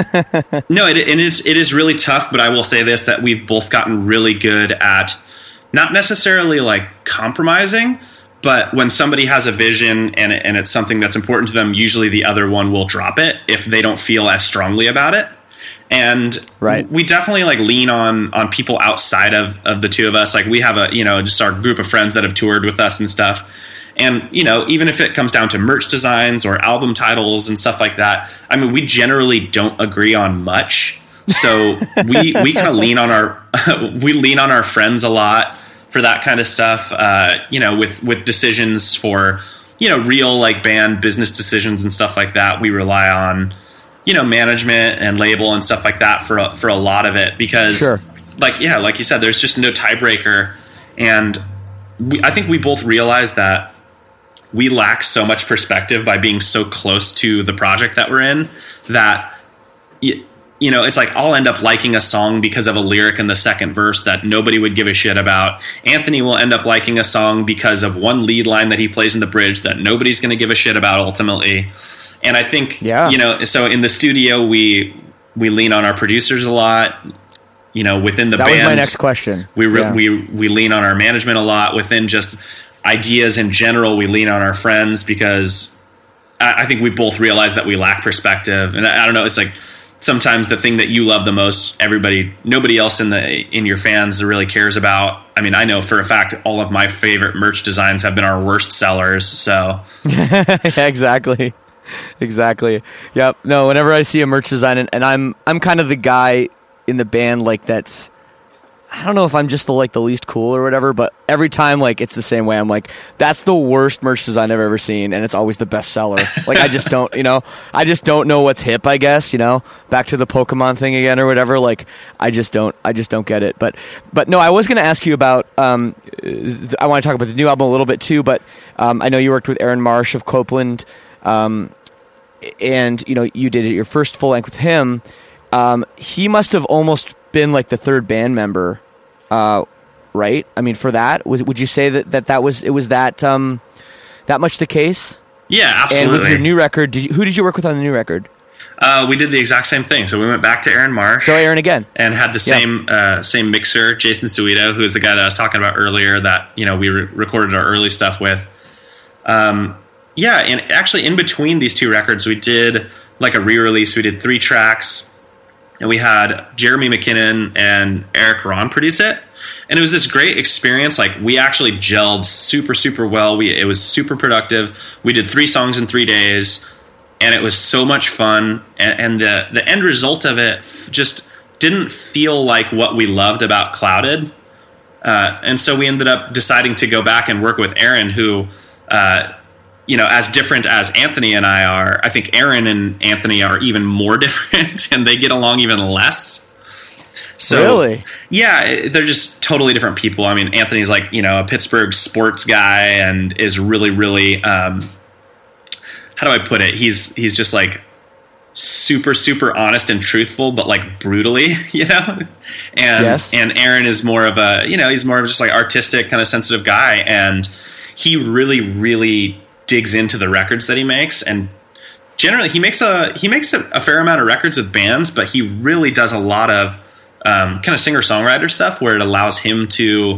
S4: no, it, it is it is really tough. But I will say this, that we've both gotten really good at not necessarily like compromising, but when somebody has a vision and it, and it's something that's important to them, usually the other one will drop it if they don't feel as strongly about it. And
S2: Right.
S4: we definitely like lean on on people outside of, of the two of us. Like we have a, you know, just our group of friends that have toured with us and stuff. And, you know, even if it comes down to merch designs or album titles and stuff like that, I mean, we generally don't agree on much. So we we kind of lean on our we lean on our friends a lot for that kind of stuff. Uh, you know, with with decisions for, you know, real like band business decisions and stuff like that, we rely on, you know, management and label and stuff like that for a, for a lot of it because,
S2: Sure.
S4: like yeah, like you said, there's just no tiebreaker, and we, I think we both realize that we lack so much perspective by being so close to the project that we're in that, you, you know, it's like I'll end up liking a song because of a lyric in the second verse that nobody would give a shit about. Anthony will end up liking a song because of one lead line that he plays in the bridge that nobody's going to give a shit about ultimately. And I think,
S2: Yeah.
S4: you know, so in the studio, we we lean on our producers a lot. You know, within the
S2: That
S4: band,
S2: was my next question.
S4: we re-
S2: Yeah.
S4: we we lean on our management a lot. Within just ideas in general, we lean on our friends because I, I think we both realize that we lack perspective. And I, I don't know, it's like sometimes the thing that you love the most, everybody, nobody else in the in your fans really cares about. I mean, I know for a fact all of my favorite merch designs have been our worst sellers. So
S2: Yeah, exactly. Exactly. Yep. No, whenever I see a merch design, and, and I'm I'm kind of the guy in the band like that's, I don't know if I'm just the like the least cool or whatever, but every time like it's the same way. I'm like, that's the worst merch design I've ever seen, and it's always the best seller. Like I just don't, you know, I just don't know what's hip, I guess, you know. Back to the Pokemon thing again or whatever. Like I just don't I just don't get it. But but no, I was gonna ask you about um th- I want to talk about the new album a little bit too, but um I know you worked with Aaron Marsh of Copeland. Um, and you know, you did your first full length with him. Um, he must have almost been like the third band member, uh, right? I mean, for that, was would you say that, that that was it was that um, that much the case?
S4: yeah,
S2: And
S4: absolutely.
S2: with your new record, did you, who did you work with on the new record?
S4: uh, we did the exact same thing. So we went back to Aaron Marsh.
S2: So Aaron again.
S4: And had the
S2: Yeah.
S4: same uh, same mixer, Jason Suito, who is the guy that I was talking about earlier that, you know, we re- recorded our early stuff with. Um, yeah, and actually in between these two records, we did like a re-release. We did three tracks, and we had Jeremy McKinnon and Eric Ron produce it. And it was this great experience. Like, we actually gelled super, super well. We It was super productive. We did three songs in three days, and it was so much fun. And, and the, the end result of it f- just didn't feel like what we loved about Clouded. Uh, and so we ended up deciding to go back and work with Aaron, who, uh, you know, as different as Anthony and I are, I think Aaron and Anthony are even more different, and they get along even less. So,
S2: Really?
S4: yeah, it- they're just totally different people. I mean, Anthony's like, you know, a Pittsburgh sports guy and is really, really, um, how do I put it? He's he's just like super, super honest and truthful, but like brutally, you know? And
S2: Yes.
S4: and Aaron is more of a, you know, he's more of just like artistic, kind of sensitive guy, and he really, really digs into the records that he makes. And generally he makes a he makes a, a fair amount of records with bands, but he really does a lot of um, kind of singer-songwriter stuff where it allows him to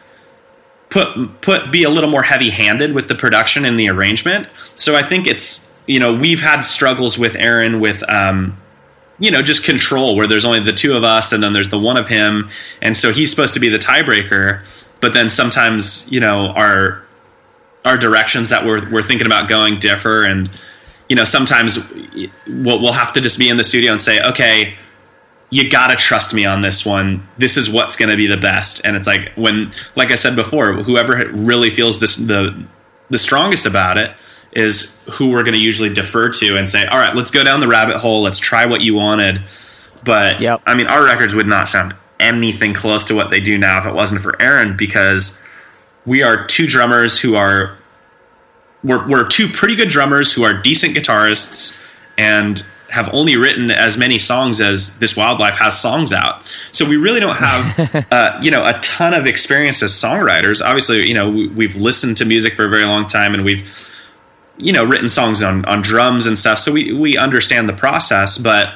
S4: put put be a little more heavy-handed with the production and the arrangement. So I think it's, you know, we've had struggles with Aaron with um, you know, just control, where there's only the two of us and then there's the one of him, and so he's supposed to be the tiebreaker, but then sometimes, you know, our our directions that we're we're thinking about going differ, and you know, sometimes we'll, we'll have to just be in the studio and say, okay, you gotta trust me on this one. This is what's going to be the best. And it's like, when, like I said before, whoever really feels this the the strongest about it, is who we're going to usually defer to and say, all right, let's go down the rabbit hole. Let's try what you wanted. But
S2: yep.
S4: I mean, our records would not sound anything close to what they do now if it wasn't for Aaron, because we are two drummers who are, we're, we're two pretty good drummers who are decent guitarists and have only written as many songs as This Wildlife has songs out. So we really don't have, uh, you know, a ton of experience as songwriters. Obviously, you know, we, we've listened to music for a very long time, and we've, you know, written songs on, on drums and stuff. So we, we understand the process, but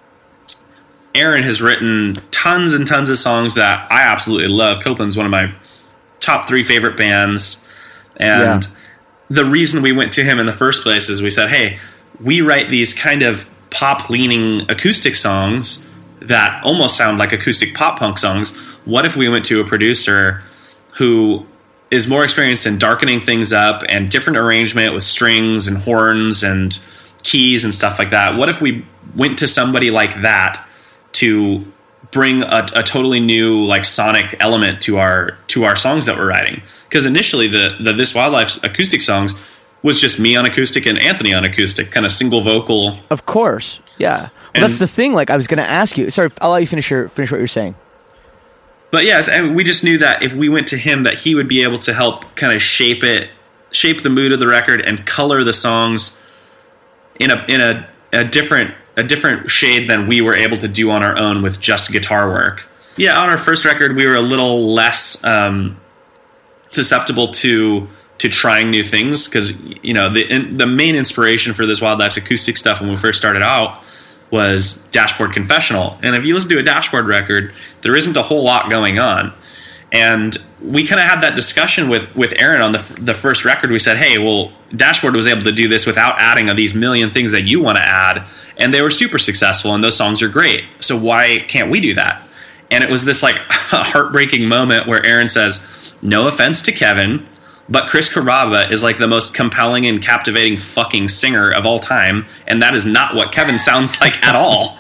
S4: Aaron has written tons and tons of songs that I absolutely love. Copeland's one of my top three favorite bands. And yeah. the reason we went to him in the first place is we said, hey, we write these kind of pop-leaning acoustic songs that almost sound like acoustic pop-punk songs. What if we went to a producer who is more experienced in darkening things up and different arrangement with strings and horns and keys and stuff like that? What if we went to somebody like that to bring a, a totally new like sonic element to our to our songs that we're writing? Because initially the, the This Wildlife acoustic songs was just me on acoustic and Anthony on acoustic, kind of single vocal.
S2: Of course, yeah. Well,
S4: and
S2: that's the thing. Like I was going to ask you. Sorry, I'll let you finish your finish what you're saying.
S4: But yes, and we just knew that if we went to him, that he would be able to help kind of shape it, shape the mood of the record, and color the songs in a in a, a different a different shade than we were able to do on our own with just guitar work. Yeah, on our first record, we were a little less um, susceptible to to trying new things, because you know the in, the main inspiration for This Wildlife's acoustic stuff when we first started out was Dashboard Confessional. And if you listen to a Dashboard record, there isn't a whole lot going on. And we kind of had that discussion with, with Aaron on the the first record. We said, hey, well, Dashboard was able to do this without adding these million things that you want to add. And they were super successful, and those songs are great. So why can't we do that? And it was this like heartbreaking moment where Aaron says, no offense to Kevin, but Chris Carrabba is like the most compelling and captivating fucking singer of all time, and that is not what Kevin sounds like at all.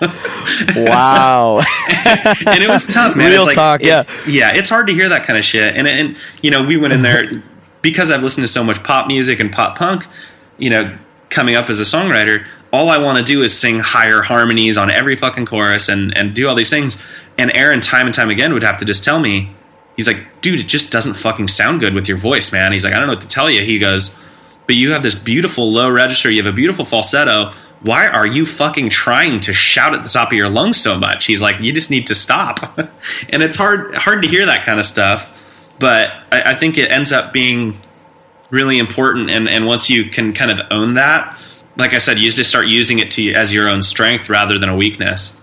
S2: Wow.
S4: And it was tough, man.
S2: Real
S4: it's like,
S2: talk,
S4: it, yeah. Yeah, it's hard to hear that kind of shit. And, and you know, we went in there, because I've listened to so much pop music and pop punk, you know, coming up as a songwriter, all I want to do is sing higher harmonies on every fucking chorus and, and do all these things. And Aaron, time and time again, would have to just tell me, he's like, dude, it just doesn't fucking sound good with your voice, man. He's like, I don't know what to tell you. He goes, but you have this beautiful low register. You have a beautiful falsetto. Why are you fucking trying to shout at the top of your lungs so much? He's like, you just need to stop. And it's hard hard to hear that kind of stuff. But I, I think it ends up being really important. And, and once you can kind of own that, like I said, you just start using it to as your own strength rather than a weakness.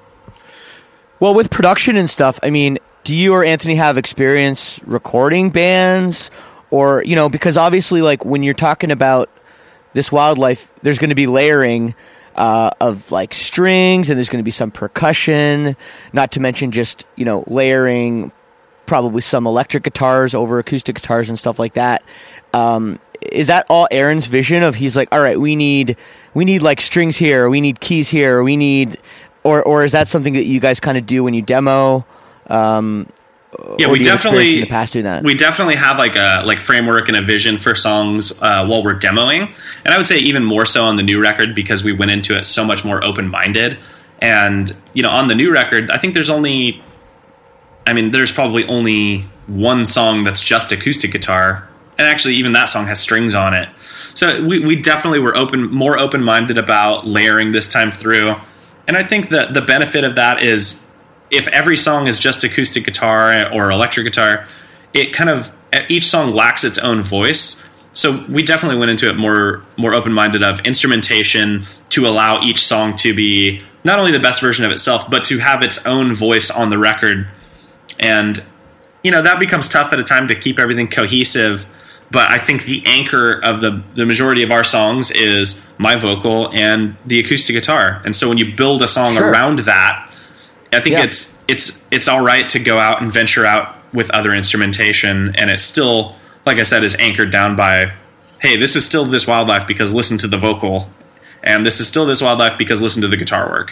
S2: Well, with production and stuff, I mean, do you or Anthony have experience recording bands? Or, you know, because obviously, like, when you're talking about This Wildlife, there's going to be layering uh, of, like, strings, and there's going to be some percussion, not to mention just, you know, layering probably some electric guitars over acoustic guitars and stuff like that. Um, is that all Aaron's vision of, he's like, all right, we need, we need, like, strings here, we need keys here, we need... Or, or is that something that you guys kind of do when you demo? Um,
S4: yeah, we definitely
S2: in the past doing that?
S4: We definitely have like a like framework and a vision for songs uh, while we're demoing, and I would say even more so on the new record because we went into it so much more open minded. And you know, on the new record, I think there's only, I mean, there's probably only one song that's just acoustic guitar, and actually even that song has strings on it. So we we definitely were open, more open minded about layering this time through. And I think that the benefit of that is if every song is just acoustic guitar or electric guitar, it kind of, each song lacks its own voice. So we definitely went into it more more open-minded of instrumentation to allow each song to be not only the best version of itself, but to have its own voice on the record. And, you know, that becomes tough at a time to keep everything cohesive. But I think the anchor of the, the majority of our songs is my vocal and the acoustic guitar. And so when you build a song
S2: sure.
S4: around that, I think
S2: yeah.
S4: it's it's it's all right to go out and venture out with other instrumentation. And it's still, like I said, is anchored down by, hey, this is still This Wildlife because listen to the vocal. And this is still This Wildlife because listen to the guitar work.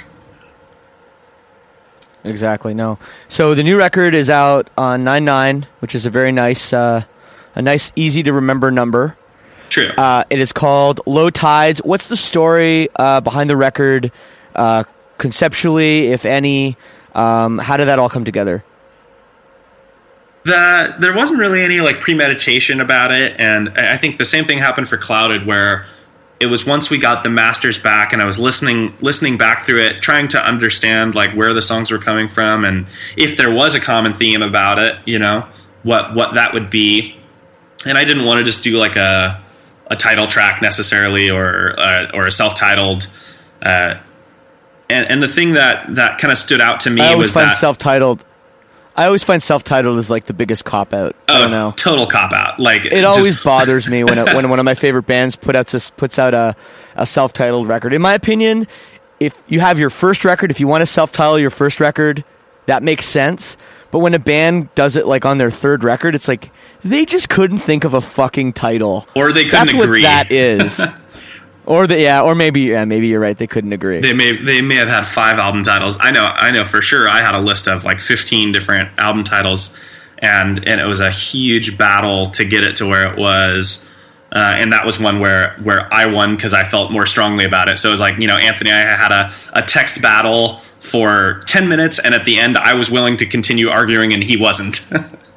S2: Exactly, no. So the new record is out on nine nine, which is a very nice... Uh, A nice, easy-to-remember number.
S4: True.
S2: Uh, it is called Low Tides. What's the story uh, behind the record, uh, conceptually, if any? Um, how did that all come together?
S4: The, there wasn't really any like premeditation about it, and I think the same thing happened for Clouded, where it was once we got the masters back and I was listening listening back through it, trying to understand like where the songs were coming from and if there was a common theme about it, you know, what what that would be. And I didn't want to just do like a a title track necessarily, or uh, or a self-titled. Uh, and and the thing that that kind of stood out to me
S2: I always
S4: was
S2: find
S4: that
S2: self-titled. I always find self-titled is like the biggest cop out. I don't know.
S4: Total cop out. Like
S2: it always bothers me when a, when one of my favorite bands put out puts out a, a self-titled record. In my opinion, if you have your first record, if you want to self-title your first record, that makes sense. But when a band does it like on their third record, it's like they just couldn't think of a fucking title,
S4: or they couldn't
S2: That's
S4: agree.
S2: What that is. Or the, yeah, or maybe yeah, maybe you're right. They couldn't agree.
S4: They may they may have had five album titles. I know I know for sure. I had a list of like fifteen different album titles, and and it was a huge battle to get it to where it was. Uh, and that was one where where I won because I felt more strongly about it. So it was like, you know, Anthony, I had a, a text battle for ten minutes, and at the end, I was willing to continue arguing, and he wasn't.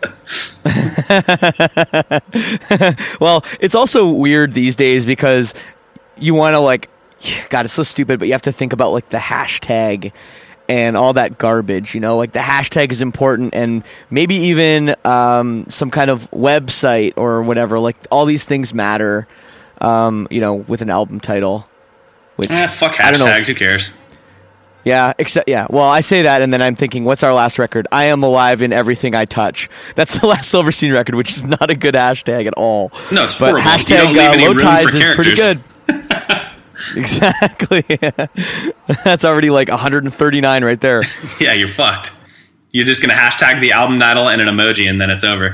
S2: Well, it's also weird these days because you want to like, God, it's so stupid, but you have to think about like the hashtag and all that garbage, you know, like the hashtag is important, and maybe even um, some kind of website or whatever, like all these things matter, um, you know, with an album title. Which,
S4: eh, fuck hashtags, who cares?
S2: Yeah, except yeah. Well, I say that, and then I'm thinking, what's our last record? I Am Alive in Everything I Touch. That's the last Silverstein record, which is not a good hashtag at all.
S4: No, it's
S2: but
S4: horrible.
S2: Hashtag
S4: you don't leave
S2: uh,
S4: any
S2: Low
S4: room
S2: Tides
S4: for
S2: is pretty
S4: characters.
S2: good. Exactly. That's already like one hundred thirty-nine right there.
S4: Yeah, you're fucked. You're just gonna hashtag the album title and an emoji, and then it's over.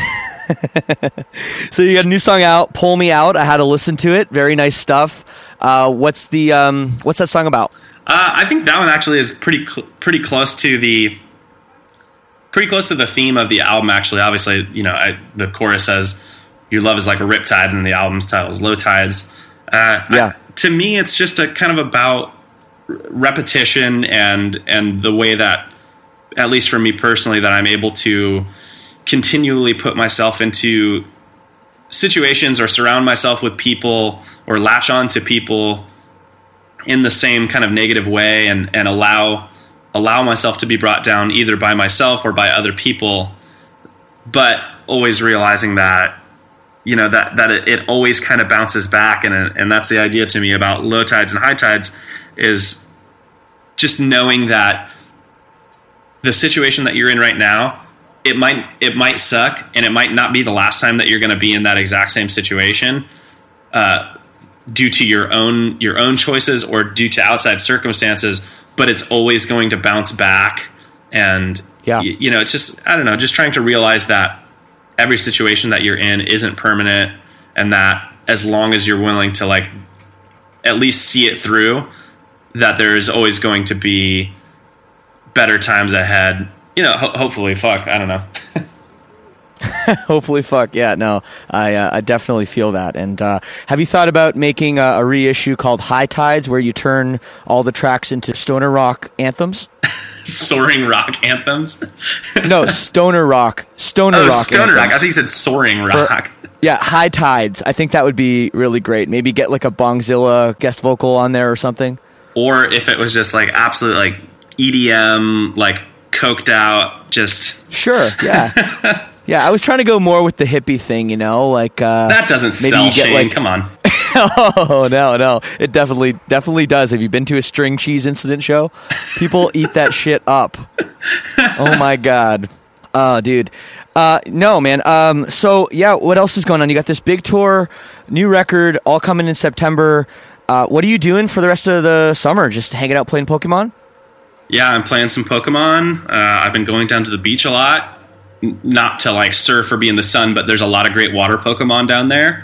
S2: So you got a new song out, "Pull Me Out." I had to listen to it. Very nice stuff. Uh, what's the um, what's that song about?
S4: Uh, I think that one actually is pretty cl- pretty close to the pretty close to the theme of the album. Actually, obviously, you know, I, the chorus says, "Your love is like a riptide," and the album's title is "Low Tides." Uh,
S2: yeah.
S4: I, to me, it's just a kind of about repetition and and the way that, at least for me personally, that I'm able to continually put myself into situations or surround myself with people or latch on to people in the same kind of negative way, and, and allow allow myself to be brought down either by myself or by other people, but always realizing that, you know, that, that it, it always kind of bounces back. And, and that's the idea to me about low tides and high tides, is just knowing that the situation that you're in right now, it might, it might suck, and it might not be the last time that you're going to be in that exact same situation, uh, due to your own, your own choices or due to outside circumstances, but it's always going to bounce back. And,
S2: yeah.
S4: y- you know, it's just, I don't know, just trying to realize that every situation that you're in isn't permanent, and that as long as you're willing to like at least see it through, that there's always going to be better times ahead. You know, ho- hopefully, fuck, I don't know.
S2: Hopefully, fuck yeah. No, I uh, I definitely feel that. And uh, have you thought about making a, a reissue called High Tides, where you turn all the tracks into stoner rock anthems?
S4: Soaring rock anthems?
S2: No, stoner rock. Stoner
S4: oh,
S2: rock.
S4: stoner
S2: anthems.
S4: rock. I think you said soaring rock.
S2: For, yeah, High Tides. I think that would be really great. Maybe get like a Bongzilla guest vocal on there or something.
S4: Or if it was just like absolute like E D M, like coked out, just
S2: sure, yeah. Yeah, I was trying to go more with the hippie thing, you know, like uh,
S4: that doesn't
S2: maybe
S4: sell.
S2: You get,
S4: Shane,
S2: like,
S4: come on.
S2: Oh no, no, it definitely, definitely does. Have you been to a string cheese incident show? People eat that shit up. Oh my god, oh dude, uh, no man. Um, so yeah, what else is going on? You got this big tour, new record, all coming in September. Uh, what are you doing for the rest of the summer? Just hanging out playing Pokemon?
S4: Yeah, I'm playing some Pokemon. Uh, I've been going down to the beach a lot. Not to like surf or be in the sun, but there's a lot of great water Pokemon down there.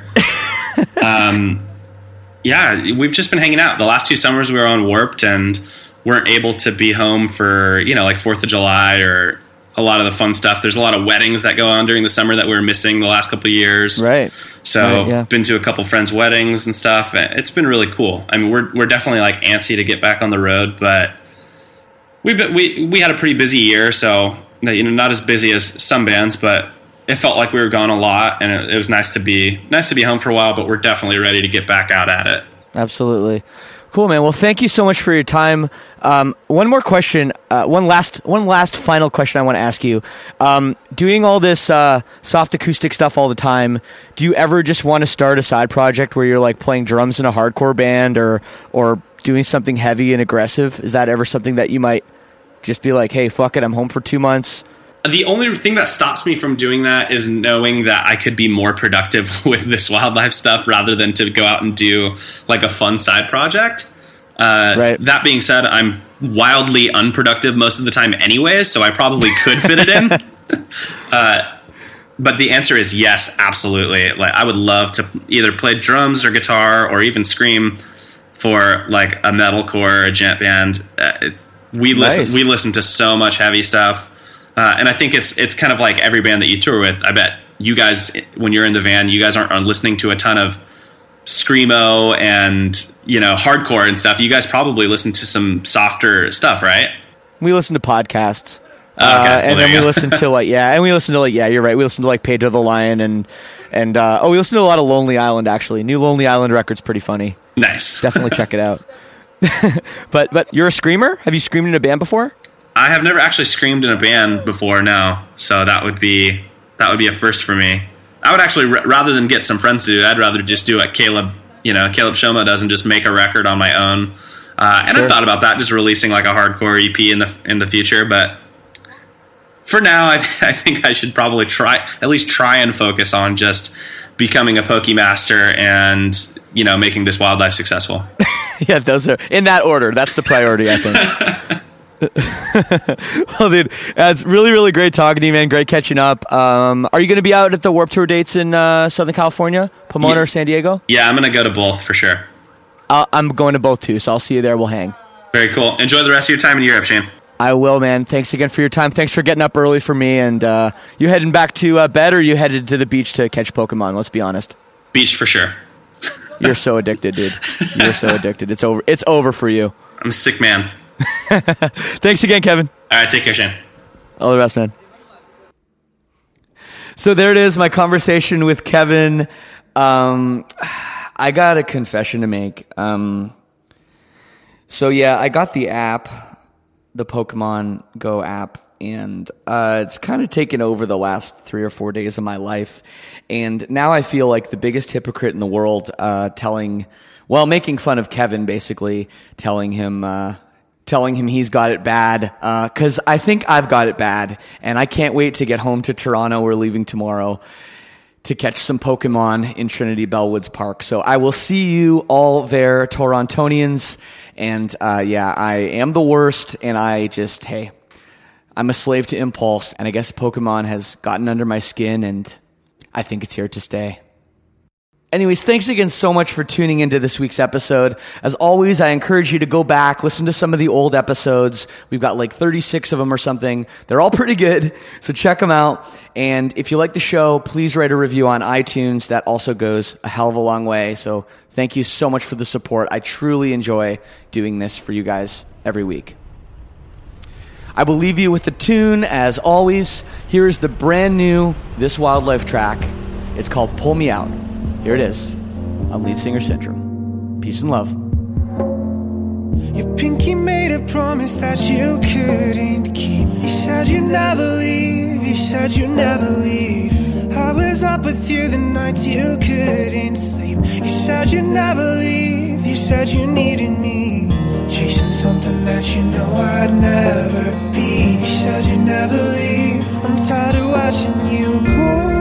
S4: um, yeah, we've just been hanging out. The last two summers we were on Warped and weren't able to be home for, you know, like fourth of July or a lot of the fun stuff. There's a lot of weddings that go on during the summer that we were missing the last couple of years.
S2: Right.
S4: So
S2: right, yeah.
S4: been to a couple friends' weddings and stuff. It's been really cool. I mean, we're we're definitely like antsy to get back on the road, but we've been, we we had a pretty busy year, so you know, not as busy as some bands, but it felt like we were gone a lot, and it, it was nice to be nice to be home for a while. But we're definitely ready to get back out at it.
S2: Absolutely. Cool, man. Well, thank you so much for your time. Um, one more question, uh, one last, one last final question I want to ask you. Um, doing all this uh, soft acoustic stuff all the time, do you ever just want to start a side project where you're like playing drums in a hardcore band, or or doing something heavy and aggressive? Is that ever something that you might just be like, hey, fuck it, I'm home for two months?
S4: The only thing that stops me from doing that is knowing that I could be more productive with this wildlife stuff rather than to go out and do like a fun side project. Uh,
S2: right.
S4: That being said, I'm wildly unproductive most of the time anyways, so I probably could fit it in. uh, but the answer is yes, absolutely. Like, I would love to either play drums or guitar or even scream for like a metalcore or a gent band. Uh, it's, we listen,
S2: nice.
S4: we listen to so much heavy stuff. Uh, and I think it's it's kind of like every band that you tour with. I bet you guys, when you're in the van, you guys aren't, aren't listening to a ton of screamo and, you know, hardcore and stuff. You guys probably listen to some softer stuff, right?
S2: We listen to podcasts.
S4: Oh, okay.
S2: Uh, and
S4: well,
S2: then we
S4: go.
S2: listen to like, yeah, and we listen to like, yeah, you're right. We listen to like Pedro the Lion and, and, uh, oh, we listen to a lot of Lonely Island, actually. New Lonely Island record's pretty funny.
S4: Nice.
S2: Definitely check it out. but, but you're a screamer? Have you screamed in a band before?
S4: I have never actually screamed in a band before, no. So that would be that would be a first for me. I would actually, rather than get some friends to do it, I'd rather just do what Caleb, you know, Caleb Shoma does and just make a record on my own. Uh, and
S2: sure.
S4: I've thought about that, just releasing like a hardcore E P in the in the future. But for now, I, th- I think I should probably try, at least try and focus on just becoming a Pokemaster and, you know, making this wildlife successful.
S2: Yeah, those are in that order. That's the priority, I think. Well, dude, uh, it's really, really great talking to you, man. Great catching up. Um, are you going to be out at the Warped Tour dates in uh, Southern California, Pomona
S4: yeah.
S2: or San Diego?
S4: Yeah, I'm going to go to both for sure.
S2: Uh, I'm going to both too, so I'll see you there. We'll hang.
S4: Very cool. Enjoy the rest of your time in Europe, Shane.
S2: I will, man. Thanks again for your time. Thanks for getting up early for me. And uh, you heading back to uh, bed, or you headed to the beach to catch Pokemon? Let's be honest.
S4: Beach for sure.
S2: You're so addicted, dude. You're so addicted. It's over. It's over for you.
S4: I'm a sick man.
S2: Thanks again, Kevin.
S4: All right, take care, Shane.
S2: All the best, man. So there it is, my conversation with Kevin. Um, I got a confession to make. Um, so yeah, I got the app, the Pokemon Go app, and uh, it's kind of taken over the last three or four days of my life. And now I feel like the biggest hypocrite in the world, uh, telling, well, making fun of Kevin, basically, telling him, uh, telling him he's got it bad, because uh, I think I've got it bad, and I can't wait to get home to Toronto. We're leaving tomorrow to catch some Pokemon in Trinity Bellwoods Park. So I will see you all there, Torontonians, and uh, yeah, I am the worst, and I just, hey, I'm a slave to impulse, and I guess Pokemon has gotten under my skin, and I think it's here to stay. Anyways, thanks again so much for tuning into this week's episode. As always, I encourage you to go back, listen to some of the old episodes. We've got like thirty-six of them or something. They're all pretty good, so check them out. And if you like the show, please write a review on iTunes. That also goes a hell of a long way. So thank you so much for the support. I truly enjoy doing this for you guys every week. I will leave you with the tune, as always. Here is the brand new This Wildlife track. It's called Pull Me Out. Here it is on Lead Singer Syndrome. Peace and love.
S3: Your pinky made a promise that you couldn't keep. You said you'd never leave, you said you'd never leave. I was up with you the nights you couldn't sleep. You said you'd never leave, you said you needed me. Chasing something that you know I'd never be. You said you'd never leave, I'm tired of watching you go.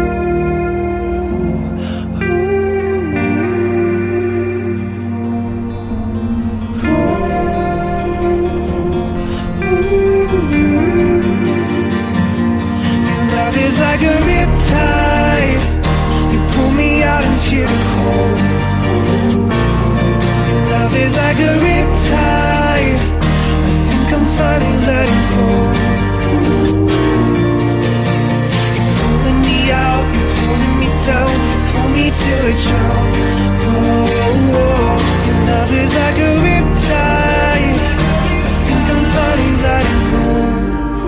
S3: It's like a riptide. You pull me out into the cold. Your love is like a riptide. I think I'm finally letting go. to a drum. Oh, oh, your love is like a riptide. I think I'm finally letting go.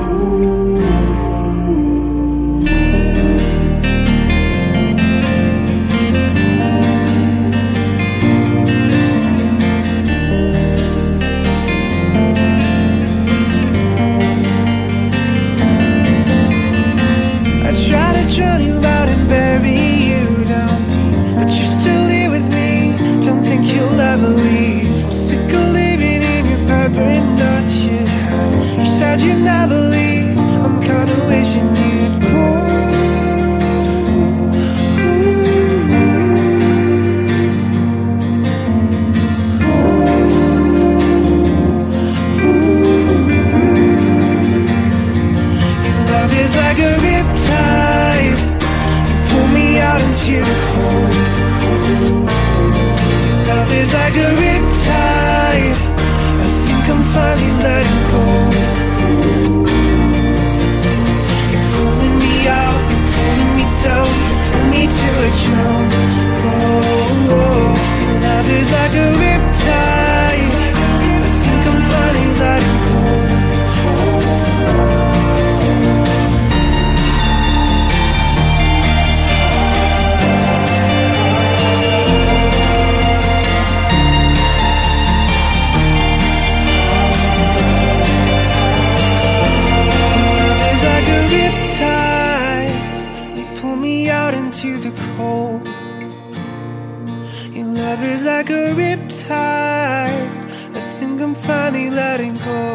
S3: Drown you out and bury you down deep, but you're still here with me. Don't think you'll ever leave. I'm sick of living in your bed, but not yet. You said you'd never leave. I'm kinda wishing you'd go. It's like a riptide. You pull me out into the cold. Your love is like a riptide. I think I'm finally letting go. You're pulling me out, you're pulling me down, you pull me to a drum. Oh, oh, your love is like a riptide. I think I'm finally letting go. To the cold. Your love is like a riptide. I think I'm finally letting go.